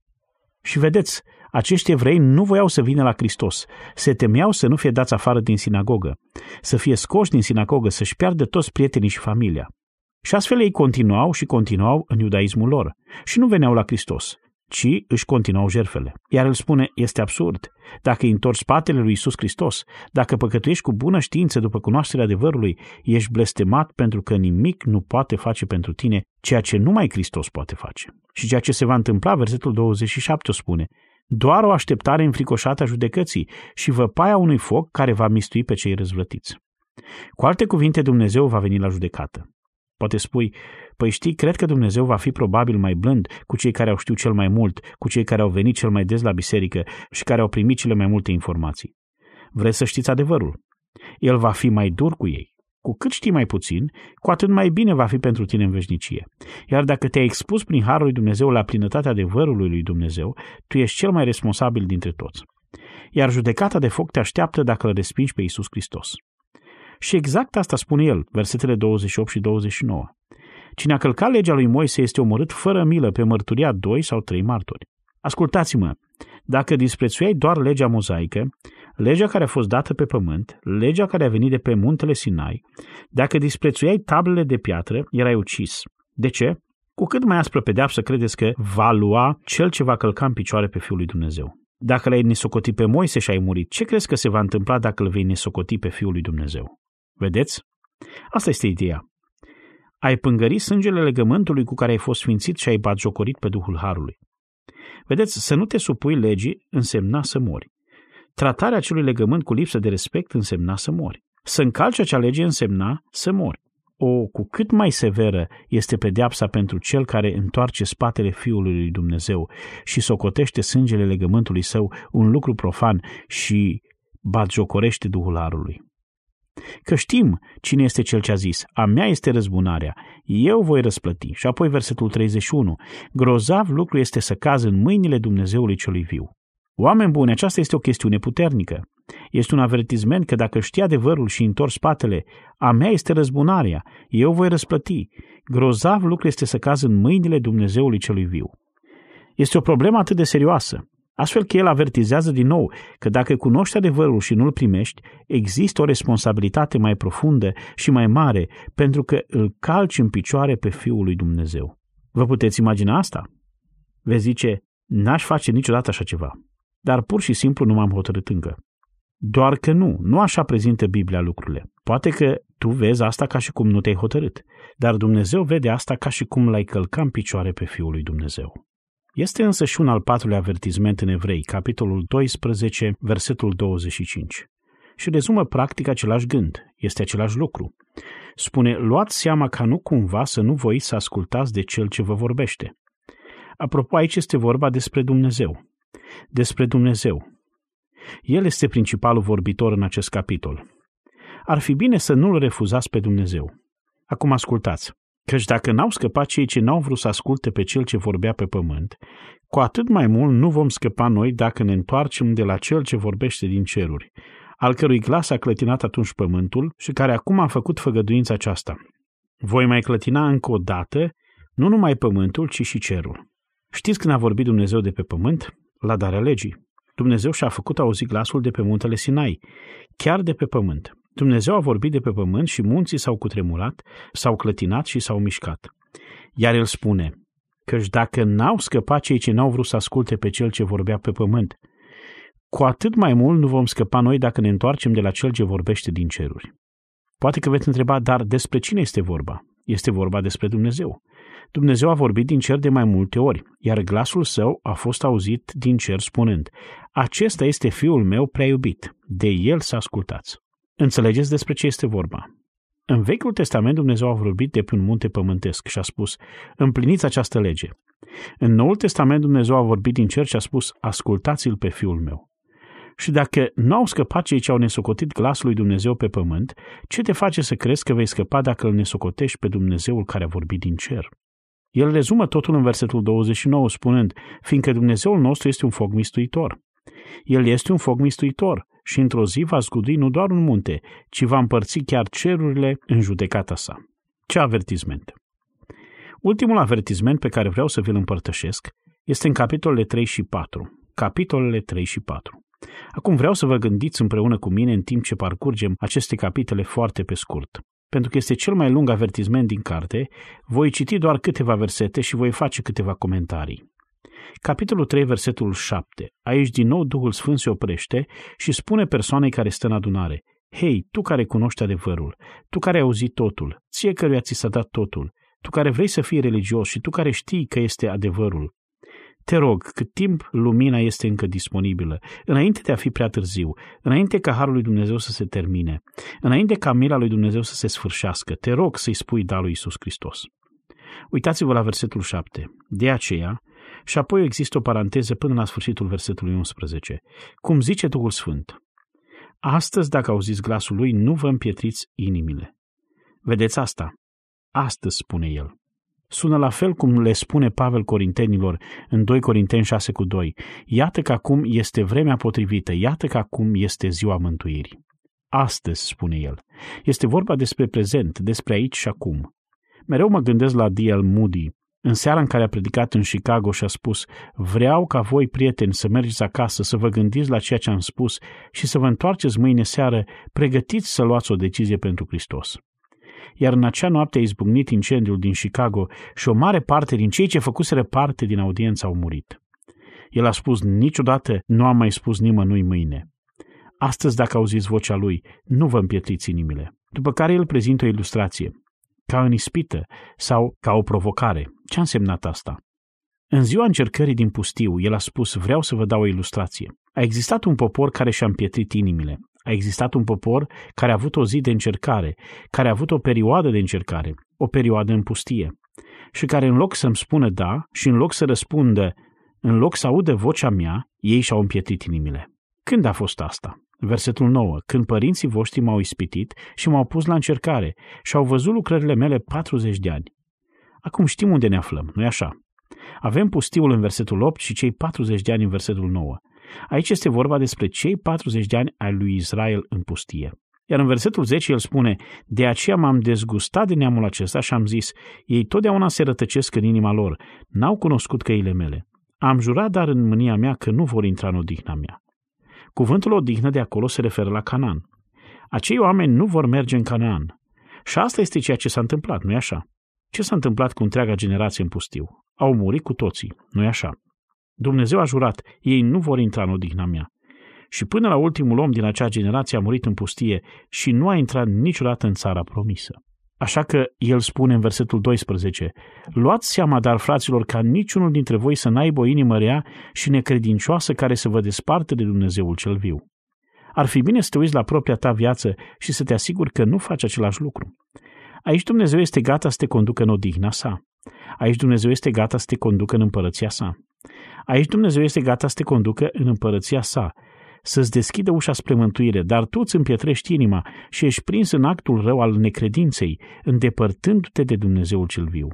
Și vedeți, acești evrei nu voiau să vină la Hristos, se temeau să nu fie dați afară din sinagogă, să fie scoși din sinagogă, să-și piardă toți prietenii și familia. Și astfel ei continuau și continuau în iudaismul lor și nu veneau la Hristos, ci își continuau jertfele. Iar el spune, este absurd. Dacă îi întorci spatele lui Iisus Hristos, dacă păcătuiești cu bună știință după cunoașterea adevărului, ești blestemat pentru că nimic nu poate face pentru tine ceea ce numai Hristos poate face. Și ceea ce se va întâmpla, versetul douăzeci și șapte o spune, doar o așteptare înfricoșată a judecății și văpaia unui foc care va mistui pe cei răzvrătiți. Cu alte cuvinte, Dumnezeu va veni la judecată. Poate spui, păi știi, cred că Dumnezeu va fi probabil mai blând cu cei care au știut cel mai mult, cu cei care au venit cel mai des la biserică și care au primit cele mai multe informații. Vreți să știți adevărul? El va fi mai dur cu ei. Cu cât știi mai puțin, cu atât mai bine va fi pentru tine în veșnicie. Iar dacă te-ai expus prin harul lui Dumnezeu la plinătatea adevărului lui Dumnezeu, tu ești cel mai responsabil dintre toți. Iar judecata de foc te așteaptă dacă îl respingi pe Iisus Hristos. Și exact asta spune el, versetele douăzeci și opt și douăzeci și nouă. Cine a călcat legea lui Moise este omorât fără milă pe mărturia doi sau trei martori. Ascultați-mă, dacă disprețuiai doar legea mozaică, legea care a fost dată pe pământ, legea care a venit de pe muntele Sinai, dacă disprețuiai tablele de piatră, erai ucis. De ce? Cu cât mai aspră pedeapsă credeți că va lua cel ce va călca în picioare pe Fiul lui Dumnezeu? Dacă l-ai nesocoti pe Moise și ai murit, ce crezi că se va întâmpla dacă îl vei nesocoti pe Fiul lui Dumnezeu? Vedeți? Asta este ideea. Ai pângărit sângele legământului cu care ai fost sfințit și ai batjocorit pe Duhul Harului. Vedeți, să nu te supui legii însemna să mori. Tratarea acelui legământ cu lipsă de respect însemna să mori. Să încalci acea lege însemna să mori. O, cu cât mai severă este pedeapsa pentru cel care întoarce spatele Fiului lui Dumnezeu și socotește sângele legământului său un lucru profan și batjocorește Duhul Harului. Că știm cine este cel ce a zis, a mea este răzbunarea, eu voi răsplăti. Și apoi versetul treizeci și unu, grozav lucru este să cazi în mâinile Dumnezeului celui viu. Oameni buni, aceasta este o chestiune puternică. Este un avertisment că dacă știi adevărul și întorci spatele, a mea este răzbunarea, eu voi răsplăti. Grozav lucru este să cazi în mâinile Dumnezeului celui viu. Este o problemă atât de serioasă, astfel că el avertizează din nou că dacă cunoști adevărul și nu-l primești, există o responsabilitate mai profundă și mai mare pentru că îl calci în picioare pe Fiul lui Dumnezeu. Vă puteți imagina asta? Vezi zice, n-aș face niciodată așa ceva, dar pur și simplu nu m-am hotărât încă. Doar că nu, nu așa prezintă Biblia lucrurile. Poate că tu vezi asta ca și cum nu te-ai hotărât, dar Dumnezeu vede asta ca și cum l-ai călca în picioare pe Fiul lui Dumnezeu. Este însă și un al patrulea avertisment în Evrei, capitolul doisprezece, versetul douăzeci și cinci. Și rezumă practic același gând, este același lucru. Spune, luați seama ca nu cumva să nu voiți să ascultați de cel ce vă vorbește. Apropo, aici este vorba despre Dumnezeu. Despre Dumnezeu. El este principalul vorbitor în acest capitol. Ar fi bine să nu-L refuzați pe Dumnezeu. Acum ascultați, căci dacă n-au scăpat cei ce n-au vrut să asculte pe Cel ce vorbea pe pământ, cu atât mai mult nu vom scăpa noi dacă ne întoarcem de la Cel ce vorbește din ceruri, al cărui glas a clătinat atunci pământul și care acum a făcut făgăduința aceasta. Voi mai clătina încă o dată, nu numai pământul, ci și cerul. Știți când a vorbit Dumnezeu de pe pământ? La darea legii. Dumnezeu și-a făcut auzit glasul de pe muntele Sinai, chiar de pe pământ. Dumnezeu a vorbit de pe pământ și munții s-au cutremurat, s-au clătinat și s-au mișcat. Iar El spune, căci dacă n-au scăpat cei ce n-au vrut să asculte pe Cel ce vorbea pe pământ, cu atât mai mult nu vom scăpa noi dacă ne întoarcem de la Cel ce vorbește din ceruri. Poate că veți întreba, dar despre cine este vorba? Este vorba despre Dumnezeu. Dumnezeu a vorbit din cer de mai multe ori, iar glasul Său a fost auzit din cer spunând, acesta este Fiul meu prea iubit, de El să ascultați. Înțelegeți despre ce este vorba? În Vechiul Testament Dumnezeu a vorbit de pe un munte pământesc și a spus, împliniți această lege. În Noul Testament Dumnezeu a vorbit din cer și a spus, ascultați-L pe Fiul meu. Și dacă nu au scăpat cei ce au nesocotit glasul lui Dumnezeu pe pământ, ce te face să crezi că vei scăpa dacă îl nesocotești pe Dumnezeul care a vorbit din cer? El rezumă totul în versetul douăzeci și nouă spunând, fiindcă Dumnezeul nostru este un foc mistuitor. El este un foc mistuitor și într-o zi va zgudui nu doar un munte, ci va împărți chiar cerurile în judecata sa. Ce avertisment! Ultimul avertisment pe care vreau să vi-l împărtășesc este în capitolele trei și patru. Capitolele trei și patru. Acum vreau să vă gândiți împreună cu mine în timp ce parcurgem aceste capitole foarte pe scurt. Pentru că este cel mai lung avertisment din carte, voi citi doar câteva versete și voi face câteva comentarii. Capitolul trei, versetul șapte. Aici din nou Duhul Sfânt se oprește și spune persoanei care stă în adunare, hei, tu care cunoști adevărul, tu care ai auzit totul, ție căruia ți s-a dat totul, tu care vrei să fii religios și tu care știi că este adevărul, te rog, cât timp lumina este încă disponibilă, înainte de a fi prea târziu, înainte ca harul lui Dumnezeu să se termine, înainte ca mila lui Dumnezeu să se sfârșească, te rog să-i spui da lui Iisus Hristos. Uitați-vă la versetul șapte. De aceea, și apoi există o paranteză până la sfârșitul versetului unsprezece. Cum zice Duhul Sfânt, astăzi, dacă auziți glasul lui, nu vă împietriți inimile. Vedeți asta? Astăzi, spune el. Sună la fel cum le spune Pavel Corintenilor în doi Corinteni șase cu doi. Iată că acum este vremea potrivită, iată că acum este ziua mântuirii. Astăzi, spune el. Este vorba despre prezent, despre aici și acum. Mereu mă gândesc la D L Moody, în seara în care a predicat în Chicago și a spus, vreau ca voi, prieteni, să mergeți acasă, să vă gândiți la ceea ce am spus și să vă întoarceți mâine seară, pregătiți să luați o decizie pentru Hristos. Iar în acea noapte a izbucnit incendiul din Chicago și o mare parte din cei ce făcuseră parte din audiență au murit. El a spus, niciodată nu am mai spus nimănui mâine. Astăzi, dacă auziți vocea lui, nu vă împietriți inimile. După care el prezintă o ilustrație, ca în ispită sau ca o provocare. Ce a însemnat asta? În ziua încercării din pustiu, el a spus, vreau să vă dau o ilustrație. A existat un popor care și-a împietrit inimile. A existat un popor care a avut o zi de încercare, care a avut o perioadă de încercare, o perioadă în pustie, și care în loc să-mi spună da și în loc să răspundă, în loc să audă vocea mea, ei și-au împietrit inimile. Când a fost asta? Versetul nouă. Când părinții voștri m-au ispitit și m-au pus la încercare și au văzut lucrările mele patruzeci de ani. Acum știm unde ne aflăm, nu-i așa? Avem pustiul în versetul opt și cei patruzeci de ani în versetul nouă. Aici este vorba despre cei patruzeci de ani ai lui Israel în pustie. Iar în versetul zece el spune, de aceea m-am dezgustat de neamul acesta și am zis, ei totdeauna se rătăcesc în inima lor, n-au cunoscut căile mele. Am jurat dar în mânia mea că nu vor intra în odihna mea. Cuvântul odihnă de acolo se referă la Canaan. Acei oameni nu vor merge în Canaan. Și asta este ceea ce s-a întâmplat, nu-i așa? Ce s-a întâmplat cu întreaga generație în pustiu? Au murit cu toții, nu-i așa? Dumnezeu a jurat, ei nu vor intra în odihna mea. Și până la ultimul om din acea generație a murit în pustie și nu a intrat niciodată în țara promisă. Așa că el spune în versetul doisprezece, luați seama, dar, fraților, ca niciunul dintre voi să n-aibă o inimă rea și necredincioasă care să vă despartă de Dumnezeul cel viu. Ar fi bine să te uiți la propria ta viață și să te asiguri că nu faci același lucru. Aici Dumnezeu este gata să te conducă în odihna sa. Aici Dumnezeu este gata să te conducă în împărăția sa. Aici Dumnezeu este gata să te conducă în împărăția sa, să-ți deschidă ușa spre mântuire, dar tu îți împietrești inima și ești prins în actul rău al necredinței, îndepărtându-te de Dumnezeul cel viu.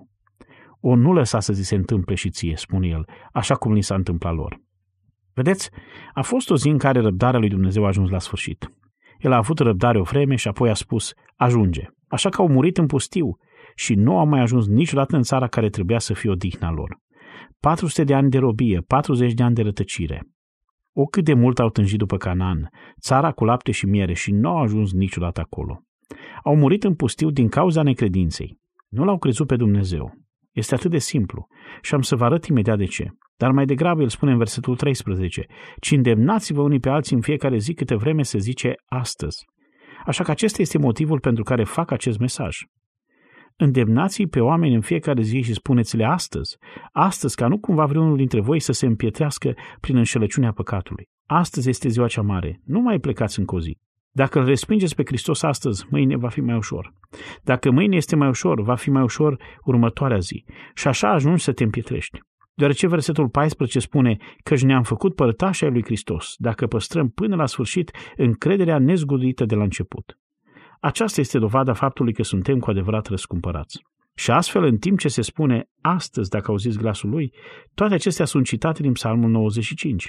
O, nu lăsa să zi se întâmple și ție, spune el, așa cum li s-a întâmplat lor. Vedeți, a fost o zi în care răbdarea lui Dumnezeu a ajuns la sfârșit. El a avut răbdare o vreme și apoi a spus, ajunge. Așa că au murit în pustiu și nu au mai ajuns niciodată în țara care trebuia să fie odihna lor. patru sute de ani de robie, patruzeci de ani de rătăcire. O, cât de mult au tânjit după Canaan, țara cu lapte și miere, și nu au ajuns niciodată acolo. Au murit în pustiu din cauza necredinței. Nu l-au crezut pe Dumnezeu. Este atât de simplu și am să vă arăt imediat de ce. Dar mai degrabă el spune în versetul treisprezece, ci îndemnați-vă unii pe alții în fiecare zi câte vreme se zice astăzi. Așa că acesta este motivul pentru care fac acest mesaj. Îndemnați-i pe oameni în fiecare zi și spuneți-le astăzi, astăzi, ca nu cumva vreunul dintre voi să se împietrească prin înșelăciunea păcatului. Astăzi este ziua cea mare, nu mai plecați încă o zi. Dacă îl respingeți pe Hristos astăzi, mâine va fi mai ușor. Dacă mâine este mai ușor, va fi mai ușor următoarea zi. Și așa ajungi să te împietrești. Deoarece versetul paisprezece spune căci ne-am făcut părtași ai lui Hristos, dacă păstrăm până la sfârșit încrederea nezguduită de la început. Aceasta este dovada faptului că suntem cu adevărat răscumpărați. Și astfel, în timp ce se spune astăzi, dacă auziți glasul lui, toate acestea sunt citate din Psalmul nouăzeci și cinci.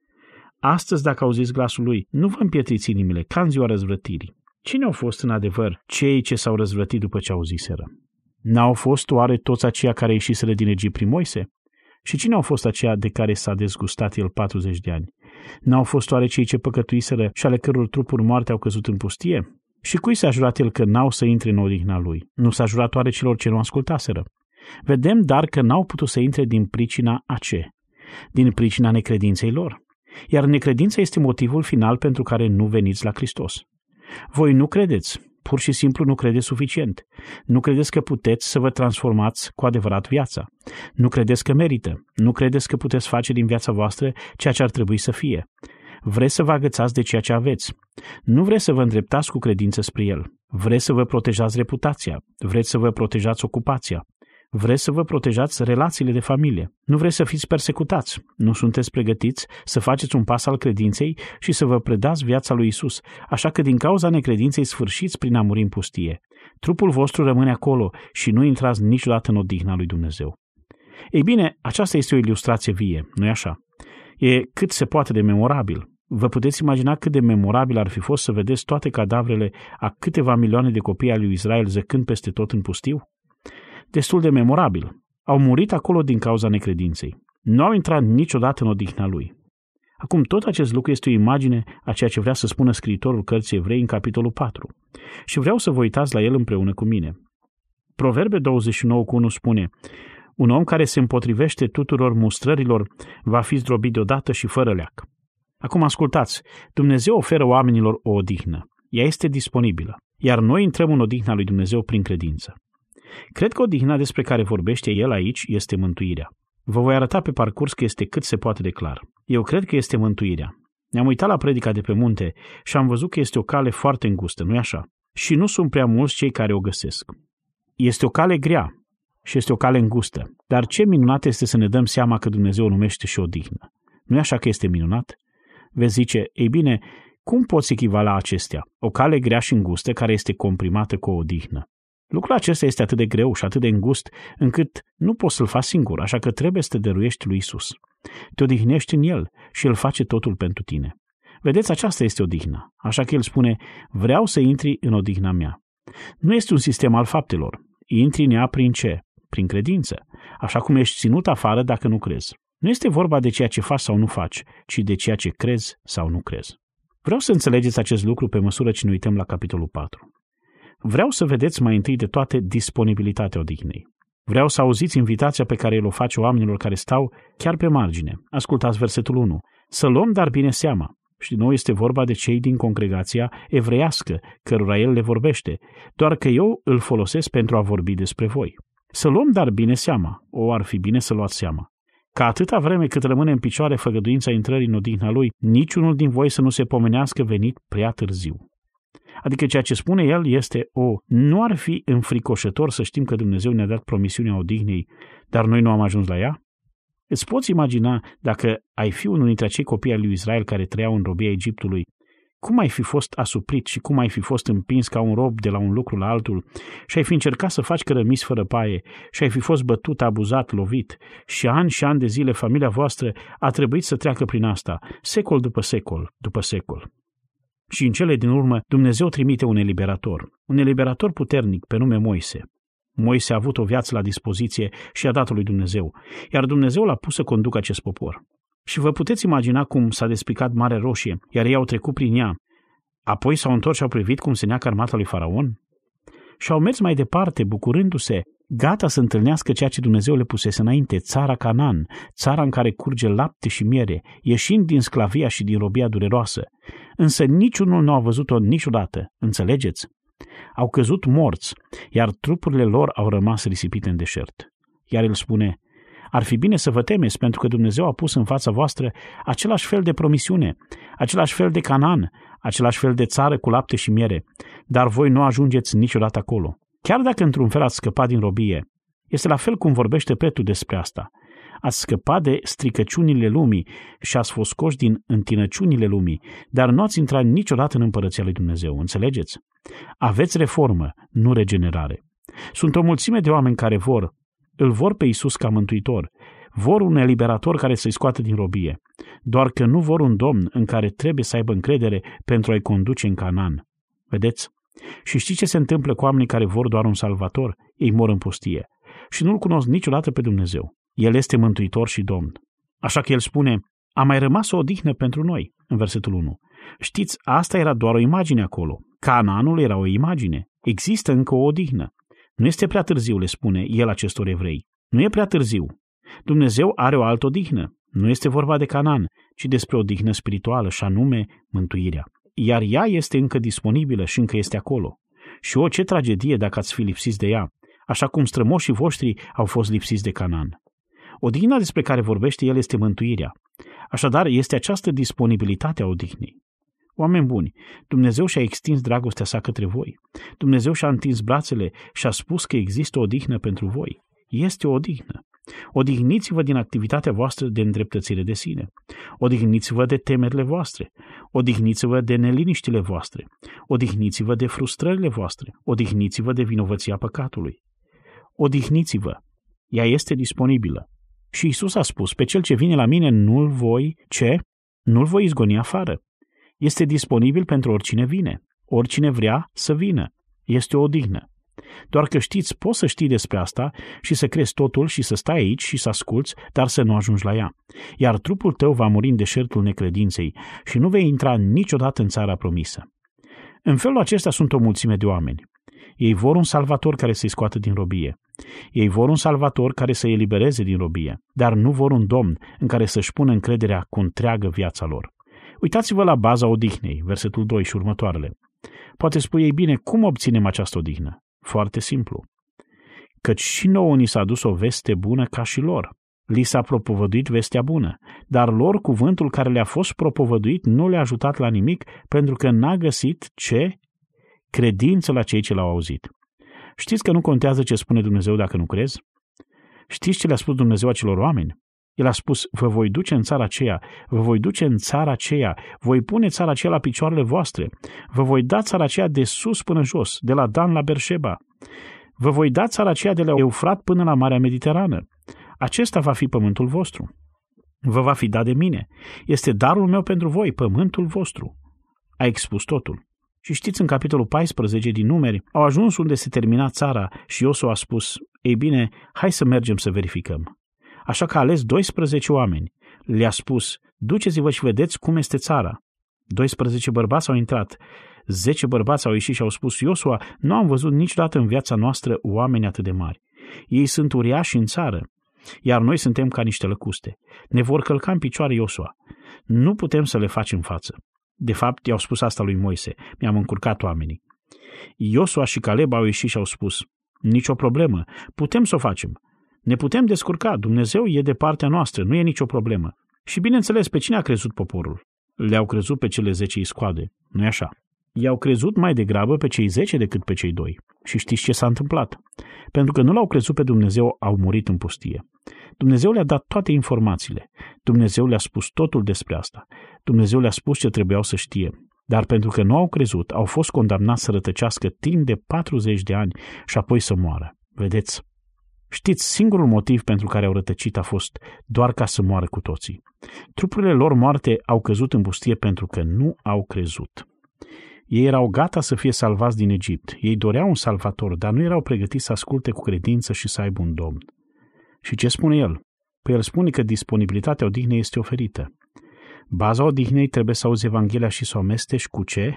Astăzi, dacă auziți glasul lui, nu vă împietriți inimile, ca în ziua răzvrătirii. Cine au fost în adevăr cei ce s-au răzvrătit după ce auziseră? N-au fost oare toți aceia care ieșiseră din Egipt prin Moise? Și cine au fost aceia de care s-a dezgustat el patruzeci de ani? N-au fost oare cei ce păcătuiseră și ale căror trupuri moarte au căzut în pustie? Și cui s-a jurat el că n-au să intre în odihna lui? Nu s-a jurat oare celor ce nu ascultaseră? Vedem dar că n-au putut să intre din pricina a ce? Din pricina necredinței lor. Iar necredința este motivul final pentru care nu veniți la Hristos. Voi nu credeți, pur și simplu nu credeți suficient. Nu credeți că puteți să vă transformați cu adevărat viața. Nu credeți că merită. Nu credeți că puteți face din viața voastră ceea ce ar trebui să fie. Vreți să vă agățați de ceea ce aveți. Nu vreți să vă îndreptați cu credință spre el. Vreți să vă protejați reputația. Vreți să vă protejați ocupația. Vreți să vă protejați relațiile de familie. Nu vreți să fiți persecutați. Nu sunteți pregătiți să faceți un pas al credinței și să vă predați viața lui Isus, așa că din cauza necredinței sfârșiți prin a muri în pustie. Trupul vostru rămâne acolo și nu intrați niciodată în odihna lui Dumnezeu. Ei bine, aceasta este o ilustrație vie, nu-i așa? E cât se poate de memorabil. Vă puteți imagina cât de memorabil ar fi fost să vedeți toate cadavrele a câteva milioane de copii ai lui Israel zăcând peste tot în pustiu? Destul de memorabil. Au murit acolo din cauza necredinței. Nu au intrat niciodată în odihna lui. Acum, tot acest lucru este o imagine a ceea ce vrea să spună scriitorul cărții Evrei în capitolul patru. Și vreau să vă uitați la el împreună cu mine. Proverbe douăzeci și nouă cu unu spune: un om care se împotrivește tuturor mustrărilor va fi zdrobit deodată și fără leac. Acum ascultați, Dumnezeu oferă oamenilor o odihnă. Ea este disponibilă, iar noi intrăm în odihna lui Dumnezeu prin credință. Cred că odihna despre care vorbește el aici este mântuirea. Vă voi arăta pe parcurs că este cât se poate de clar. Eu cred că este mântuirea. Ne-am uitat la predica de pe munte și am văzut că este o cale foarte îngustă, nu-i așa? Și nu sunt prea mulți cei care o găsesc. Este o cale grea și este o cale îngustă, dar ce minunat este să ne dăm seama că Dumnezeu o numește și odihnă. Nu-i așa că este minunat? Veți zice, ei bine, cum poți echivala acestea? O cale grea și îngustă care este comprimată cu o odihnă. Lucrul acesta este atât de greu și atât de îngust încât nu poți să-l faci singur, așa că trebuie să te dăruiești lui Isus. Te odihnești în el și el face totul pentru tine. Vedeți, aceasta este odihna, așa că el spune, vreau să intri în odihna mea. Nu este un sistem al faptelor. Intri în ea prin ce? Prin credință, așa cum ești ținut afară dacă nu crezi. Nu este vorba de ceea ce faci sau nu faci, ci de ceea ce crezi sau nu crezi. Vreau să înțelegeți acest lucru pe măsură ce ne uităm la capitolul patru. Vreau să vedeți mai întâi de toate disponibilitatea odihnei. Vreau să auziți invitația pe care el o face oamenilor care stau chiar pe margine. Ascultați versetul unu. Să luăm dar bine seama. Și din nou este vorba de cei din congregația evreiască, cărora el le vorbește, doar că eu îl folosesc pentru a vorbi despre voi. Să luăm dar bine seama, o ar fi bine să luați seama, că atâta vreme cât rămâne în picioare făgăduința intrării în odihna lui, niciunul din voi să nu se pomenească venit prea târziu. Adică ceea ce spune el este o, nu ar fi înfricoșător să știm că Dumnezeu ne-a dat promisiunea odihnei, dar noi nu am ajuns la ea? Îți poți imagina dacă ai fi unul dintre acei copii ai lui Israel care trăiau în robia Egiptului, cum ai fi fost asuprit și cum ai fi fost împins ca un rob de la un lucru la altul și ai fi încercat să faci cărămizi fără paie și ai fi fost bătut, abuzat, lovit și ani și ani de zile familia voastră a trebuit să treacă prin asta, secol după secol după secol. Și în cele din urmă Dumnezeu trimite un eliberator, un eliberator puternic pe nume Moise. Moise a avut o viață la dispoziție și a dat-o lui Dumnezeu, iar Dumnezeu l-a pus să conducă acest popor. Și vă puteți imagina cum s-a despicat Marea Roșie, iar ei au trecut prin ea. Apoi s-au întors și au privit cum se neacă armata lui Faraon și au mers mai departe, bucurându-se, gata să întâlnească ceea ce Dumnezeu le pusese înainte, țara Canaan, țara în care curge lapte și miere, ieșind din sclavia și din robia dureroasă. Însă niciunul nu a văzut-o niciodată, înțelegeți? Au căzut morți, iar trupurile lor au rămas risipite în deșert. Iar el spune, ar fi bine să vă temeți, pentru că Dumnezeu a pus în fața voastră același fel de promisiune, același fel de Canaan, același fel de țară cu lapte și miere, dar voi nu ajungeți niciodată acolo. Chiar dacă într-un fel ați scăpat din robie, este la fel cum vorbește Petru despre asta. Ați scăpat de stricăciunile lumii și ați fost scoși din întinăciunile lumii, dar nu ați intrat niciodată în împărăția lui Dumnezeu, înțelegeți? Aveți reformă, nu regenerare. Sunt o mulțime de oameni care vor, îl vor pe Iisus ca mântuitor, vor un eliberator care să-i scoată din robie, doar că nu vor un domn în care trebuie să aibă încredere pentru a-i conduce în Canaan. Vedeți? Și știți ce se întâmplă cu oamenii care vor doar un salvator? Ei mor în pustie și nu-L cunosc niciodată pe Dumnezeu. El este mântuitor și domn. Așa că el spune, a mai rămas o odihnă pentru noi, în versetul unu. Știți, asta era doar o imagine acolo. Canaanul era o imagine. Există încă o odihnă. Nu este prea târziu, le spune el acestor evrei. Nu e prea târziu. Dumnezeu are o altă odihnă. Nu este vorba de Canaan, ci despre o odihnă spirituală, și anume mântuirea. Iar ea este încă disponibilă și încă este acolo. Și o, ce tragedie dacă ați fi lipsiți de ea, așa cum strămoșii voștri au fost lipsiți de Canaan. Odihna despre care vorbește el este mântuirea. Așadar, este această disponibilitate a odihnei. Oameni buni, Dumnezeu și-a extins dragostea sa către voi. Dumnezeu și-a întins brațele și a spus că există o odihnă pentru voi. Este o odihnă. Odihniți-vă din activitatea voastră de îndreptățire de sine. Odihniți-vă de temerile voastre. Odihniți-vă de neliniștile voastre. Odihniți-vă de frustrările voastre. Odihniți-vă de vinovăția păcatului. Odihniți-vă. Ea este disponibilă. Și Iisus a spus, pe cel ce vine la mine nu-l voi, ce? Nu-l voi izgoni afară. Este disponibil pentru oricine vine. Oricine vrea să vină. Este o odihnă. Doar că știți, poți să știi despre asta și să crezi totul și să stai aici și să asculți, dar să nu ajungi la ea. Iar trupul tău va muri în deșertul necredinței și nu vei intra niciodată în țara promisă. În felul acesta sunt o mulțime de oameni. Ei vor un salvator care să-i scoată din robie. Ei vor un salvator care să-i elibereze din robie, dar nu vor un domn în care să-și pună încrederea cu întreagă viața lor. Uitați-vă la baza odihnei, versetul doi și următoarele. Poate spui, ei bine, cum obținem această odihnă? Foarte simplu. Căci și nouă ni s-a dus o veste bună ca și lor. Li s-a propovăduit vestea bună, dar lor cuvântul care le-a fost propovăduit nu le-a ajutat la nimic pentru că n-a găsit ce? Credință la cei ce l-au auzit. Știți că nu contează ce spune Dumnezeu dacă nu crezi? Știți ce le-a spus Dumnezeu acelor oameni? El a spus, vă voi duce în țara aceea, vă voi duce în țara aceea, voi pune țara aceea la picioarele voastre, vă voi da țara aceea de sus până jos, de la Dan la Berșeba, vă voi da țara aceea de la Eufrat până la Marea Mediterană. Acesta va fi pământul vostru. Vă va fi dat de mine. Este darul meu pentru voi, pământul vostru. A expus totul. Și știți, în capitolul paisprezece din Numeri, au ajuns unde se termina țara și Iosua a spus, ei bine, hai să mergem să verificăm. Așa că a ales doisprezece oameni. Le-a spus, duceți-vă și vedeți cum este țara. doisprezece bărbați au intrat. zece bărbați au ieșit și au spus, Iosua, nu am văzut niciodată în viața noastră oameni atât de mari. Ei sunt uriași în țară, iar noi suntem ca niște lăcuste. Ne vor călca în picioare, Iosua. Nu putem să le facem față. De fapt, i-au spus asta lui Moise, mi-am încurcat oamenii. Iosua și Caleb au ieșit și au spus, nicio problemă, putem să o facem. Ne putem descurca, Dumnezeu e de partea noastră, nu e nicio problemă. Și bineînțeles, pe cine a crezut poporul? Le-au crezut pe cele zece iscoade, nu-i așa? I-au crezut mai degrabă pe cei zece decât pe cei doi. Și știți ce s-a întâmplat? Pentru că nu l-au crezut pe Dumnezeu, au murit în pustie. Dumnezeu le-a dat toate informațiile. Dumnezeu le-a spus totul despre asta. Dumnezeu le-a spus ce trebuiau să știe. Dar pentru că nu au crezut, au fost condamnați să rătăcească timp de patruzeci de ani și apoi să moară. Vedeți? Știți, singurul motiv pentru care au rătăcit a fost doar ca să moară cu toții. Trupurile lor moarte au căzut în pustie pentru că nu au crezut. Ei erau gata să fie salvați din Egipt. Ei doreau un salvator, dar nu erau pregătiți să asculte cu credință și să aibă un domn. Și ce spune el? Păi el spune că disponibilitatea odihnei este oferită. Baza odihnei trebuie să auzi Evanghelia și să o amestești cu ce?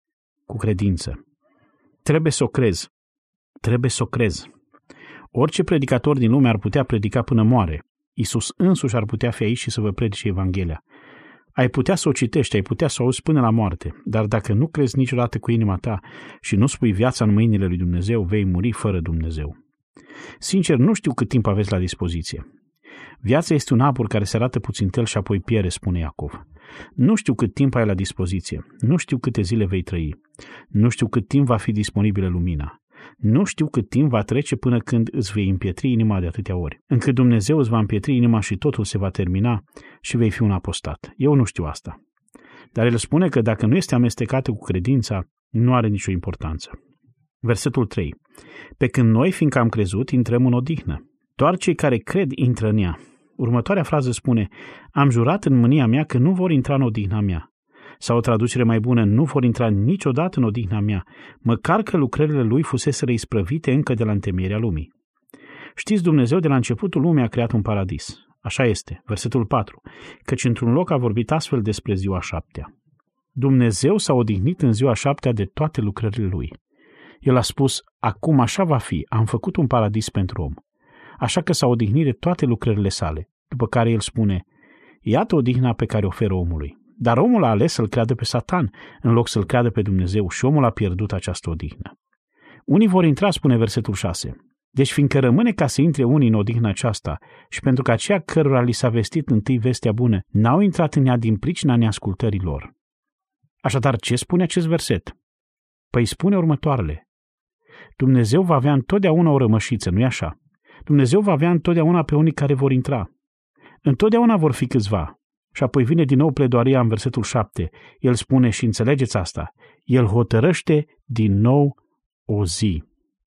Cu credință. Trebuie să o crezi. Trebuie să o crezi. Orice predicator din lume ar putea predica până moare. Iisus însuși ar putea fi aici și să vă predice Evanghelia. Ai putea să o citești, ai putea să o auzi până la moarte, dar dacă nu crezi niciodată cu inima ta și nu spui viața în mâinile lui Dumnezeu, vei muri fără Dumnezeu. Sincer, nu știu cât timp aveți la dispoziție. Viața este un apur care se arată puțintel și apoi piere, spune Iacov. Nu știu cât timp ai la dispoziție, nu știu câte zile vei trăi, nu știu cât timp va fi disponibilă lumina. Nu știu cât timp va trece până când îți vei împietri inima de atâtea ori, încât Dumnezeu îți va împietri inima și totul se va termina și vei fi un apostat. Eu nu știu asta. Dar el spune că dacă nu este amestecată cu credința, nu are nicio importanță. Versetul trei. Pe când noi, fiindcă am crezut, intrăm în odihnă. Doar cei care cred intră în ea. Următoarea frază spune, am jurat în mânia mea că nu vor intra în odihna mea. Sau o traducere mai bună, nu vor intra niciodată în odihna mea, măcar că lucrările lui fuseseră isprăvite încă de la întemeierea lumii. Știți, Dumnezeu de la începutul lumii a creat un paradis. Așa este, versetul patru, căci într-un loc a vorbit astfel despre ziua șaptea. Dumnezeu s-a odihnit în ziua șaptea de toate lucrările lui. El a spus, acum așa va fi, am făcut un paradis pentru om. Așa că s-a odihnit de toate lucrările sale, după care el spune, iată odihna pe care o oferă omului. Dar omul a ales să-l creadă pe Satan, în loc să-l creadă pe Dumnezeu și omul a pierdut această odihnă. Unii vor intra, spune versetul șase. Deci fiindcă rămâne ca să intre unii în odihna aceasta și pentru că aceia cărora li s-a vestit întâi vestea bună, n-au intrat în ea din pricina neascultării lor. Așadar, ce spune acest verset? Păi spune următoarele. Dumnezeu va avea întotdeauna o rămășiță, nu-i așa? Dumnezeu va avea întotdeauna pe unii care vor intra. Întotdeauna vor fi câțiva. Și apoi vine din nou pledoaria în versetul șapte. El spune, și înțelegeți asta, el hotărăște din nou o zi.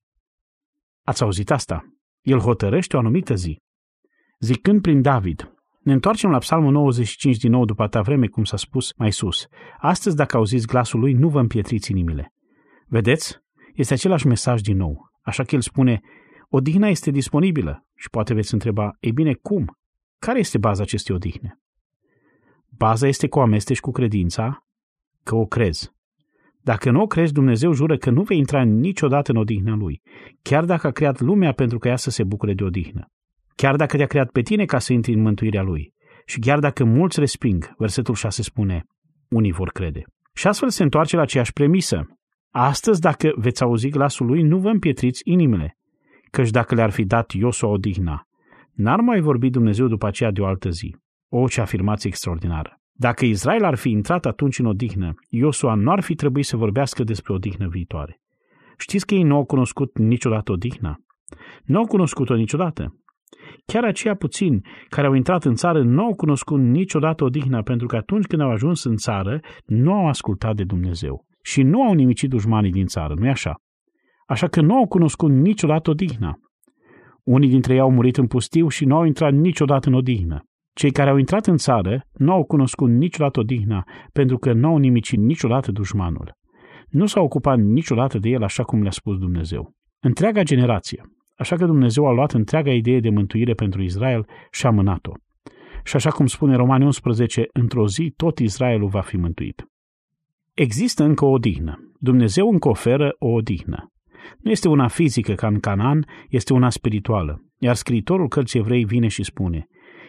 Ați auzit asta? El hotărăște o anumită zi. Zicând prin David, ne întoarcem la Psalmul nouăzeci și cinci din nou după atâta vreme, cum s-a spus mai sus. Astăzi, dacă auziți glasul lui, nu vă împietriți inimile. Vedeți? Este același mesaj din nou. Așa că el spune, odihna este disponibilă. Și poate veți întreba, ei bine, cum? Care este baza acestei odihne? Baza este că o amesteci cu credința, că o crezi. Dacă nu o crezi, Dumnezeu jură că nu vei intra niciodată în odihna Lui, chiar dacă a creat lumea pentru că ea să se bucure de odihnă. Chiar dacă te-a creat pe tine ca să intri în mântuirea Lui. Și chiar dacă mulți resping, versetul șase spune, unii vor crede. Și astfel se întoarce la aceeași premisă. Astăzi, dacă veți auzi glasul Lui, nu vă împietriți inimile, căci dacă le-ar fi dat Iosua odihna, n-ar mai vorbi Dumnezeu după aceea de o altă zi. O, ce afirmație extraordinară! Dacă Israel ar fi intrat atunci în odihnă, Iosua nu ar fi trebuit să vorbească despre odihnă viitoare. Știți că ei nu au cunoscut niciodată odihna? Nu au cunoscut-o niciodată. Chiar aceia puțini care au intrat în țară nu au cunoscut niciodată odihna, pentru că atunci când au ajuns în țară, nu au ascultat de Dumnezeu și nu au nimicit dușmanii din țară, nu-i așa? Așa că nu au cunoscut niciodată odihna. Unii dintre ei au murit în pustiu și nu au intrat niciodată în odihnă. Cei care au intrat în țară nu au cunoscut niciodată odihna, pentru că nu au nimicit niciodată dușmanul. Nu s-au ocupat niciodată de el așa cum le-a spus Dumnezeu. Întreaga generație. Așa că Dumnezeu a luat întreaga idee de mântuire pentru Israel și a mânat-o. Și așa cum spune Romani unsprezece, într-o zi tot Israelul va fi mântuit. Există încă o odihnă. Dumnezeu încă oferă o odihnă. Nu este una fizică ca în Canaan, este una spirituală. Iar scriitorul cărții Evrei vine și spune,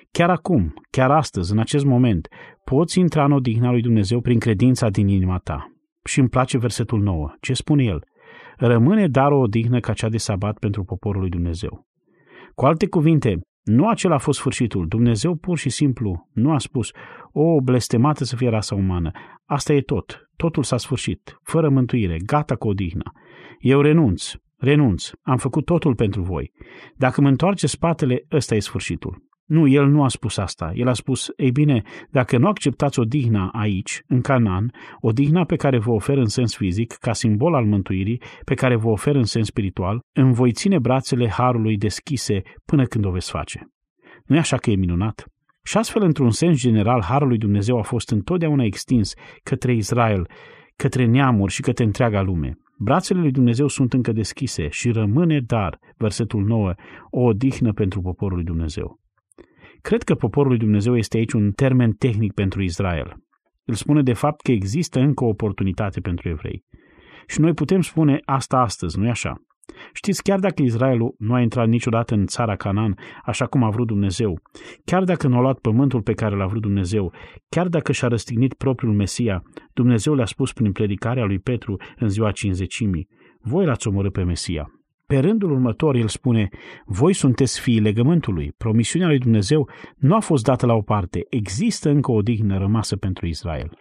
Chiar acum, chiar astăzi, în acest moment, poți intra în odihna lui Dumnezeu prin credința din inima ta. Și îmi place versetul nouă. Ce spune el? Rămâne dar o odihnă ca cea de sabat pentru poporul lui Dumnezeu. Cu alte cuvinte, nu acela a fost sfârșitul. Dumnezeu pur și simplu nu a spus, o, blestemată să fie rasa umană. Asta e tot. Totul s-a sfârșit. Fără mântuire. Gata cu odihna. Eu renunț. Renunț. Am făcut totul pentru voi. Dacă mă întoarce spatele, ăsta e sfârșitul. Nu, el nu a spus asta. El a spus, ei bine, dacă nu acceptați odihna aici, în Canaan, odihna pe care vă ofer în sens fizic, ca simbol al mântuirii, pe care vă ofer în sens spiritual, îmi voi ține brațele harului deschise până când o veți face. Nu e așa că e minunat? Și astfel, într-un sens general, harul lui Dumnezeu a fost întotdeauna extins către Israel, către neamuri și către întreaga lume. Brațele lui Dumnezeu sunt încă deschise și rămâne dar, versetul nouă, o odihnă pentru poporul lui Dumnezeu. Cred că poporul lui Dumnezeu este aici un termen tehnic pentru Israel. El spune de fapt că există încă o oportunitate pentru evrei. Și noi putem spune asta astăzi, nu-i așa? Știți, chiar dacă Israelul nu a intrat niciodată în țara Canaan, așa cum a vrut Dumnezeu, chiar dacă nu a luat pământul pe care l-a vrut Dumnezeu, chiar dacă și-a răstignit propriul Mesia, Dumnezeu le-a spus prin predicarea lui Petru în ziua cincizecimii, voi l-ați omorât pe Mesia. Pe rândul următor, el spune, voi sunteți fiii legământului. Promisiunea lui Dumnezeu nu a fost dată la o parte. Există încă o odihnă rămasă pentru Israel.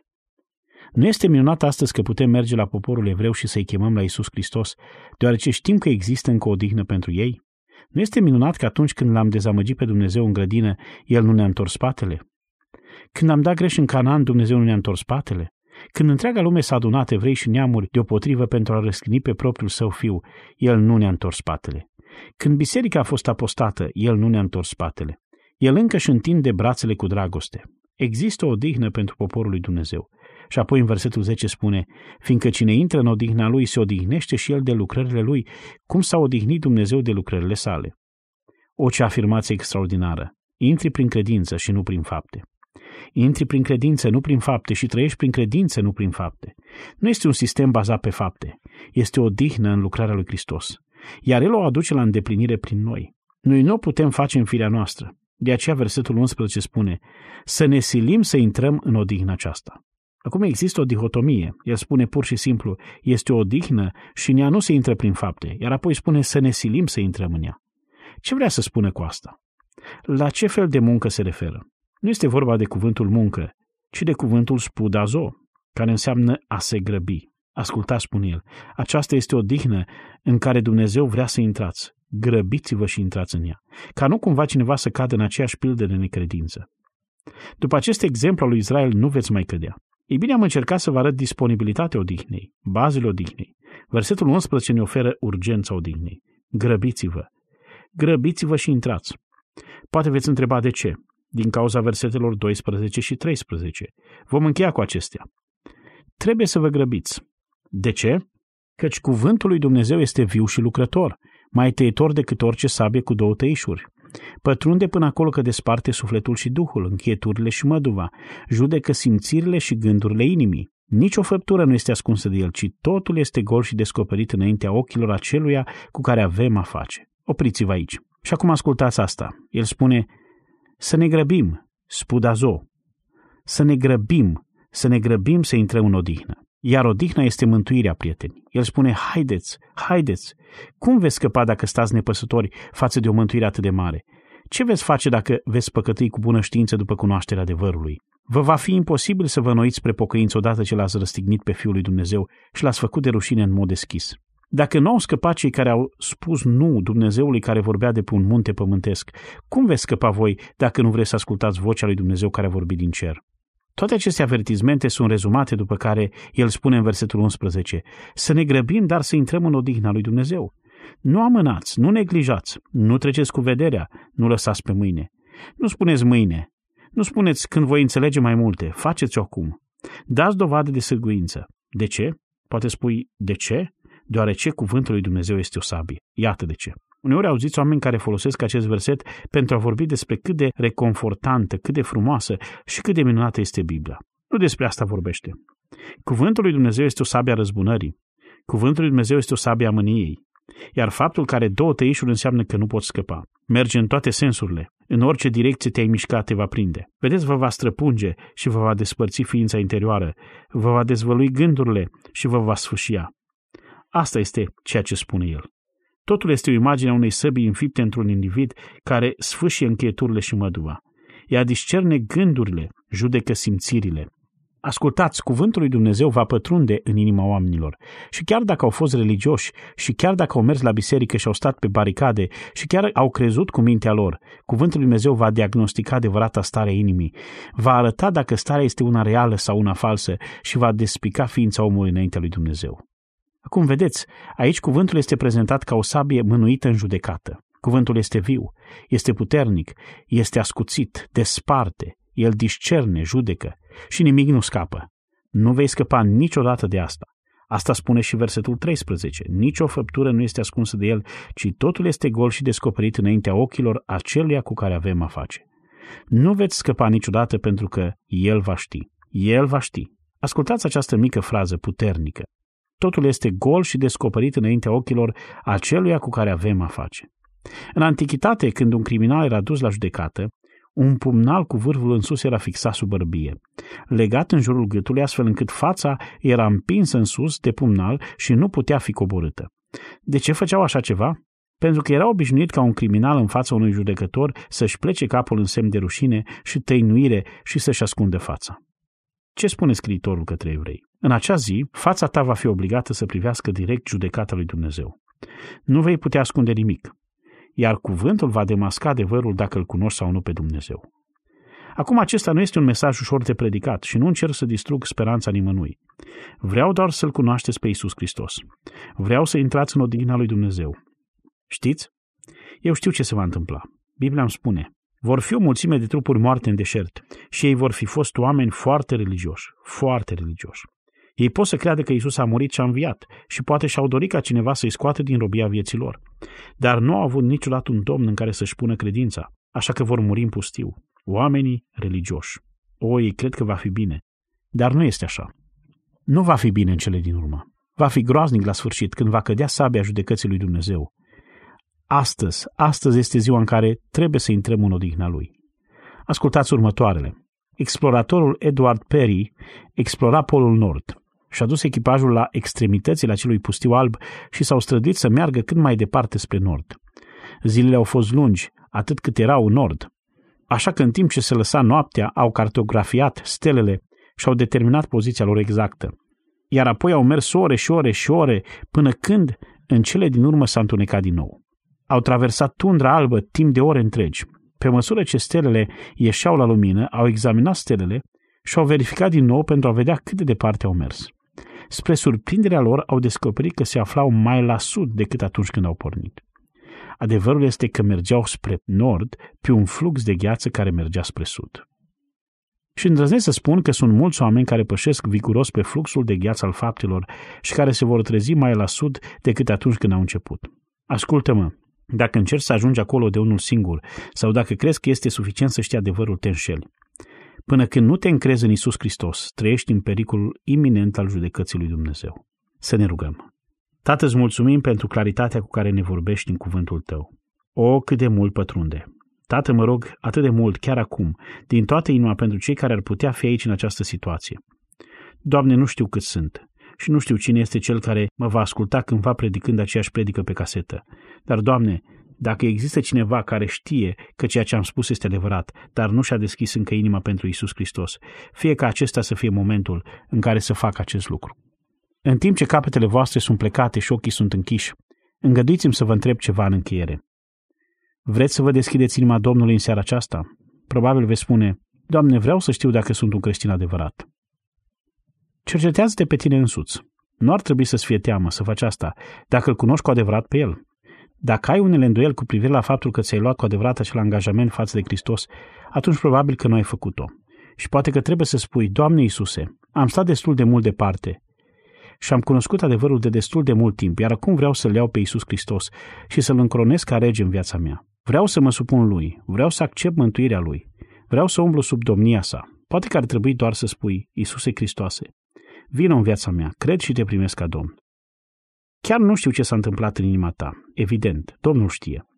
Nu este minunat astăzi că putem merge la poporul evreu și să-i chemăm la Iisus Hristos, deoarece știm că există încă o odihnă pentru ei? Nu este minunat că atunci când l-am dezamăgit pe Dumnezeu în grădină, El nu ne-a întors spatele? Când am dat greș în Canaan, Dumnezeu nu ne-a întors spatele? Când întreaga lume s-a adunat, evrei și neamuri deopotrivă pentru a răstigni pe propriul său fiu, El nu ne-a întors spatele. Când biserica a fost apostată, El nu ne-a întors spatele. El încă își întinde brațele cu dragoste. Există o odihnă pentru poporul lui Dumnezeu. Și apoi în versetul zece spune, fiindcă cine intră în odihna lui se odihnește și el de lucrările lui, cum s-a odihnit Dumnezeu de lucrările sale. O, ce afirmație extraordinară! Intri prin credință și nu prin fapte. Intri prin credință, nu prin fapte, și trăiești prin credință, nu prin fapte. Nu este un sistem bazat pe fapte. Este o odihnă în lucrarea lui Hristos. Iar El o aduce la îndeplinire prin noi. Noi nu o putem face în firea noastră. De aceea versetul unsprezece spune, să ne silim să intrăm în odihna aceasta. Acum există o dihotomie. El spune pur și simplu, este o odihnă și în ea nu se intră prin fapte, iar apoi spune să ne silim să intrăm în ea. Ce vrea să spună cu asta? La ce fel de muncă se referă? Nu este vorba de cuvântul muncă, ci de cuvântul spudazo, care înseamnă a se grăbi. Ascultați, spune el, aceasta este o odihnă în care Dumnezeu vrea să intrați. Grăbiți-vă și intrați în ea, ca nu cumva cineva să cadă în aceeași pildă de necredință. După acest exemplu al lui Israel nu veți mai cădea. Ei bine, am încercat să vă arăt disponibilitatea odihnei, bazele odihnei. Versetul unsprezece ne oferă urgența odihnei. Grăbiți-vă. Grăbiți-vă și intrați. Poate veți întreba de ce. Din cauza versetelor doisprezece și treisprezece. Vom încheia cu acestea. Trebuie să vă grăbiți. De ce? Căci cuvântul lui Dumnezeu este viu și lucrător, mai tăietor decât orice sabie cu două tăișuri. Pătrunde până acolo că desparte sufletul și duhul, încheieturile și măduva, judecă simțirile și gândurile inimii. Nici o făptură nu este ascunsă de el, ci totul este gol și descoperit înaintea ochilor aceluia cu care avem a face. Opriți-vă aici. Și acum ascultați asta. El spune, să ne grăbim, spudazo, să ne grăbim, să ne grăbim să intrăm în odihnă. Iar odihna este mântuirea, prieteni. El spune, haideți, haideți. Cum veți scăpa dacă stați nepăsători față de o mântuire atât de mare? Ce veți face dacă veți păcătui cu bună știință după cunoașterea adevărului? Vă va fi imposibil să vă înnoiți spre pocăință odată ce l-ați răstignit pe Fiul lui Dumnezeu și l-ați făcut de rușine în mod deschis. Dacă nu au scăpat cei care au spus nu Dumnezeului care vorbea de pe un munte pământesc, cum veți scăpa voi dacă nu vreți să ascultați vocea lui Dumnezeu care a vorbit din cer? Toate aceste avertizmente sunt rezumate după care el spune în versetul unsprezece, să ne grăbim, dar să intrăm în odihna lui Dumnezeu. Nu amânați, nu neglijați, nu treceți cu vederea, nu lăsați pe mâine. Nu spuneți mâine, nu spuneți când voi înțelege mai multe, faceți-o acum. Dați dovadă de sârguință. De ce? Poate spui, de ce? Deoarece cuvântul lui Dumnezeu este o sabie. Iată de ce. Uneori auziți oameni care folosesc acest verset pentru a vorbi despre cât de reconfortantă, cât de frumoasă și cât de minunată este Biblia. Nu despre asta vorbește. Cuvântul lui Dumnezeu este o sabie a răzbunării. Cuvântul lui Dumnezeu este o sabie a mâniei. Iar faptul că are două tăișuri înseamnă că nu poți scăpa. Merge în toate sensurile. În orice direcție te-ai mișcat, te va prinde. Vedeți, vă va străpunge și vă va despărți ființa interioară, vă va dezvălui gândurile și vă va sfâșia. Asta este ceea ce spune el. Totul este o imagine a unei săbii înfipte într-un individ care sfâșie încheieturile și măduva. Ea discerne gândurile, judecă simțirile. Ascultați, cuvântul lui Dumnezeu va pătrunde în inima oamenilor. Și chiar dacă au fost religioși, și chiar dacă au mers la biserică și au stat pe baricade, și chiar au crezut cu mintea lor, cuvântul lui Dumnezeu va diagnostica adevărata stare a inimii, va arăta dacă starea este una reală sau una falsă și va despica ființa omului înaintea lui Dumnezeu. Acum vedeți, aici cuvântul este prezentat ca o sabie mânuită în judecată. Cuvântul este viu, este puternic, este ascuțit, desparte, el discerne, judecă și nimic nu scapă. Nu vei scăpa niciodată de asta. Asta spune și versetul treisprezece. Nici o făptură nu este ascunsă de el, ci totul este gol și descoperit înaintea ochilor aceluia cu care avem a face. Nu veți scăpa niciodată pentru că el va ști. El va ști. Ascultați această mică frază puternică. Totul este gol și descoperit înaintea ochilor aceluia cu care avem a face. În antichitate, când un criminal era dus la judecată, un pumnal cu vârful în sus era fixat sub bărbie, legat în jurul gâtului, astfel încât fața era împinsă în sus de pumnal și nu putea fi coborâtă. De ce făceau așa ceva? Pentru că era obișnuit ca un criminal în fața unui judecător să-și plece capul în semn de rușine și tăinuire și să-și ascundă fața. Ce spune scriitorul către evrei? În acea zi, fața ta va fi obligată să privească direct judecata lui Dumnezeu. Nu vei putea ascunde nimic, iar cuvântul va demasca adevărul dacă îl cunoști sau nu pe Dumnezeu. Acum acesta nu este un mesaj ușor de predicat și nu încerc să distrug speranța nimănui. Vreau doar să-L cunoașteți pe Iisus Hristos. Vreau să intrați în odihna lui Dumnezeu. Știți? Eu știu ce se va întâmpla. Biblia îmi spune: vor fi o mulțime de trupuri moarte în deșert și ei vor fi fost oameni foarte religioși, foarte religioși. Ei pot să creadă că Iisus a murit și a înviat și poate și-au dorit ca cineva să-i scoată din robia vieții lor, dar nu au avut niciodată un Domn în care să-și pună credința, așa că vor muri în pustiu. Oamenii religioși. O, ei cred că va fi bine, dar nu este așa. Nu va fi bine în cele din urmă. Va fi groaznic la sfârșit când va cădea sabia judecății lui Dumnezeu. Astăzi, astăzi este ziua în care trebuie să intrăm în odihna lui. Ascultați următoarele. Exploratorul Edward Perry explora Polul Nord și-a dus echipajul la extremitățile acelui pustiu alb și s-au străduit să meargă cât mai departe spre nord. Zilele au fost lungi, atât cât erau în nord, așa că în timp ce se lăsa noaptea, au cartografiat stelele și au determinat poziția lor exactă. Iar apoi au mers ore și ore și ore până când, în cele din urmă, s-a întunecat din nou. Au traversat tundra albă timp de ore întregi. Pe măsură ce stelele ieșeau la lumină, au examinat stelele și au verificat din nou pentru a vedea cât de departe au mers. Spre surprinderea lor, au descoperit că se aflau mai la sud decât atunci când au pornit. Adevărul este că mergeau spre nord pe un flux de gheață care mergea spre sud. Și îndrăznesc să spun că sunt mulți oameni care pășesc viguros pe fluxul de gheață al faptelor și care se vor trezi mai la sud decât atunci când au început. Ascultă-mă, dacă încerci să ajungi acolo de unul singur sau dacă crezi că este suficient să știi adevărul, te înșeli. Până când nu te încrezi în Iisus Hristos, trăiești în pericolul iminent al judecății lui Dumnezeu. Să ne rugăm. Tată, îți mulțumim pentru claritatea cu care ne vorbești în cuvântul Tău. O, cât de mult pătrunde! Tată, mă rog atât de mult, chiar acum, din toată inima pentru cei care ar putea fi aici în această situație. Doamne, nu știu cât sunt și nu știu cine este cel care mă va asculta cândva predicând aceeași predică pe casetă. Dar, Doamne, dacă există cineva care știe că ceea ce am spus este adevărat, dar nu și-a deschis încă inima pentru Iisus Hristos, fie ca acesta să fie momentul în care să facă acest lucru. În timp ce capetele voastre sunt plecate și ochii sunt închiși, îngăduiți-mi să vă întreb ceva în încheiere. Vreți să vă deschideți inima Domnului în seara aceasta? Probabil veți spune: Doamne, vreau să știu dacă sunt un creștin adevărat. Cercetează-te pe tine însuți. Nu ar trebui să-ți fie teamă să faci asta dacă îl cunoști cu adevărat pe El. Dacă ai unele îndoieli cu privire la faptul că ți-ai luat cu adevărat acel angajament față de Hristos, atunci probabil că nu ai făcut-o. Și poate că trebuie să spui: Doamne Iisuse, am stat destul de mult departe și am cunoscut adevărul de destul de mult timp, iar acum vreau să-L iau pe Iisus Hristos și să-L încronesc ca rege în viața mea. Vreau să mă supun Lui, vreau să accept mântuirea Lui, vreau să umblu sub domnia Sa. Poate că ar trebui doar să spui: Iisuse Hristoase, vină în viața mea, cred și te primesc ca Domn. Chiar nu știu ce s-a întâmplat în inima ta. Evident, Domnul știe.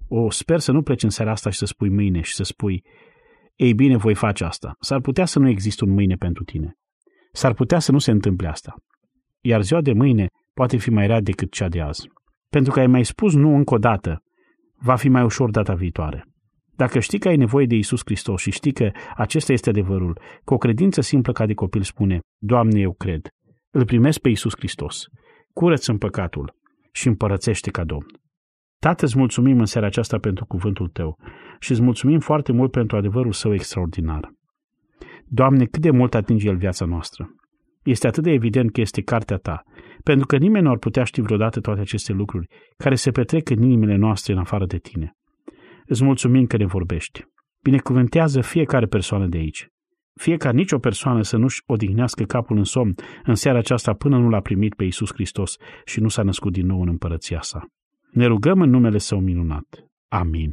O, sper să nu pleci în seara asta și să spui mâine și să spui, ei bine, voi face asta. S-ar putea să nu existe un mâine pentru tine. S-ar putea să nu se întâmple asta. Iar ziua de mâine poate fi mai rea decât cea de azi. Pentru că ai mai spus nu încă o dată, va fi mai ușor data viitoare. Dacă știi că ai nevoie de Iisus Hristos și știi că acesta este adevărul, cu o credință simplă ca de copil spune, Doamne, eu cred, îl primesc pe Iisus Hristos, curăță-mi păcatul și împărățește ca Domn. Tată, îți mulțumim în seara aceasta pentru cuvântul Tău și îți mulțumim foarte mult pentru adevărul Său extraordinar. Doamne, cât de mult atinge El viața noastră. Este atât de evident că este cartea Ta, pentru că nimeni nu ar putea ști vreodată toate aceste lucruri care se petrec în inimile noastre în afară de Tine. Îți mulțumim că ne vorbești. Binecuvântează fiecare persoană de aici. Fie ca nicio persoană să nu-și odihnească capul în somn în seara aceasta până nu l-a primit pe Iisus Hristos și nu s-a născut din nou în împărăția Sa. Ne rugăm în numele Său minunat. Amin.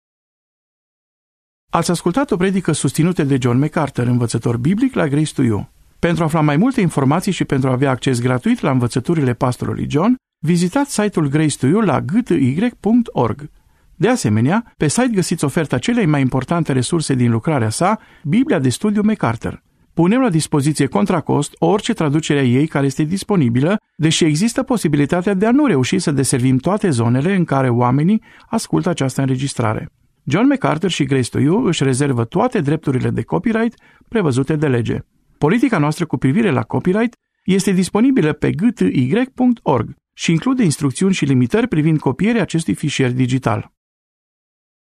Ați ascultat o predică susținută de John MacArthur, învățător biblic la Grace to You. Pentru a afla mai multe informații și pentru a avea acces gratuit la învățăturile pastorului John, vizitați site-ul Grace to You la g t y punct org. De asemenea, pe site găsiți oferta celei mai importante resurse din lucrarea sa, Biblia de studiu MacArthur. Punem la dispoziție contra cost orice traducere a ei care este disponibilă, deși există posibilitatea de a nu reuși să deservim toate zonele în care oamenii ascultă această înregistrare. John MacArthur și Grace to You își rezervă toate drepturile de copyright prevăzute de lege. Politica noastră cu privire la copyright este disponibilă pe g t y punct org și include instrucțiuni și limitări privind copierea acestui fișier digital.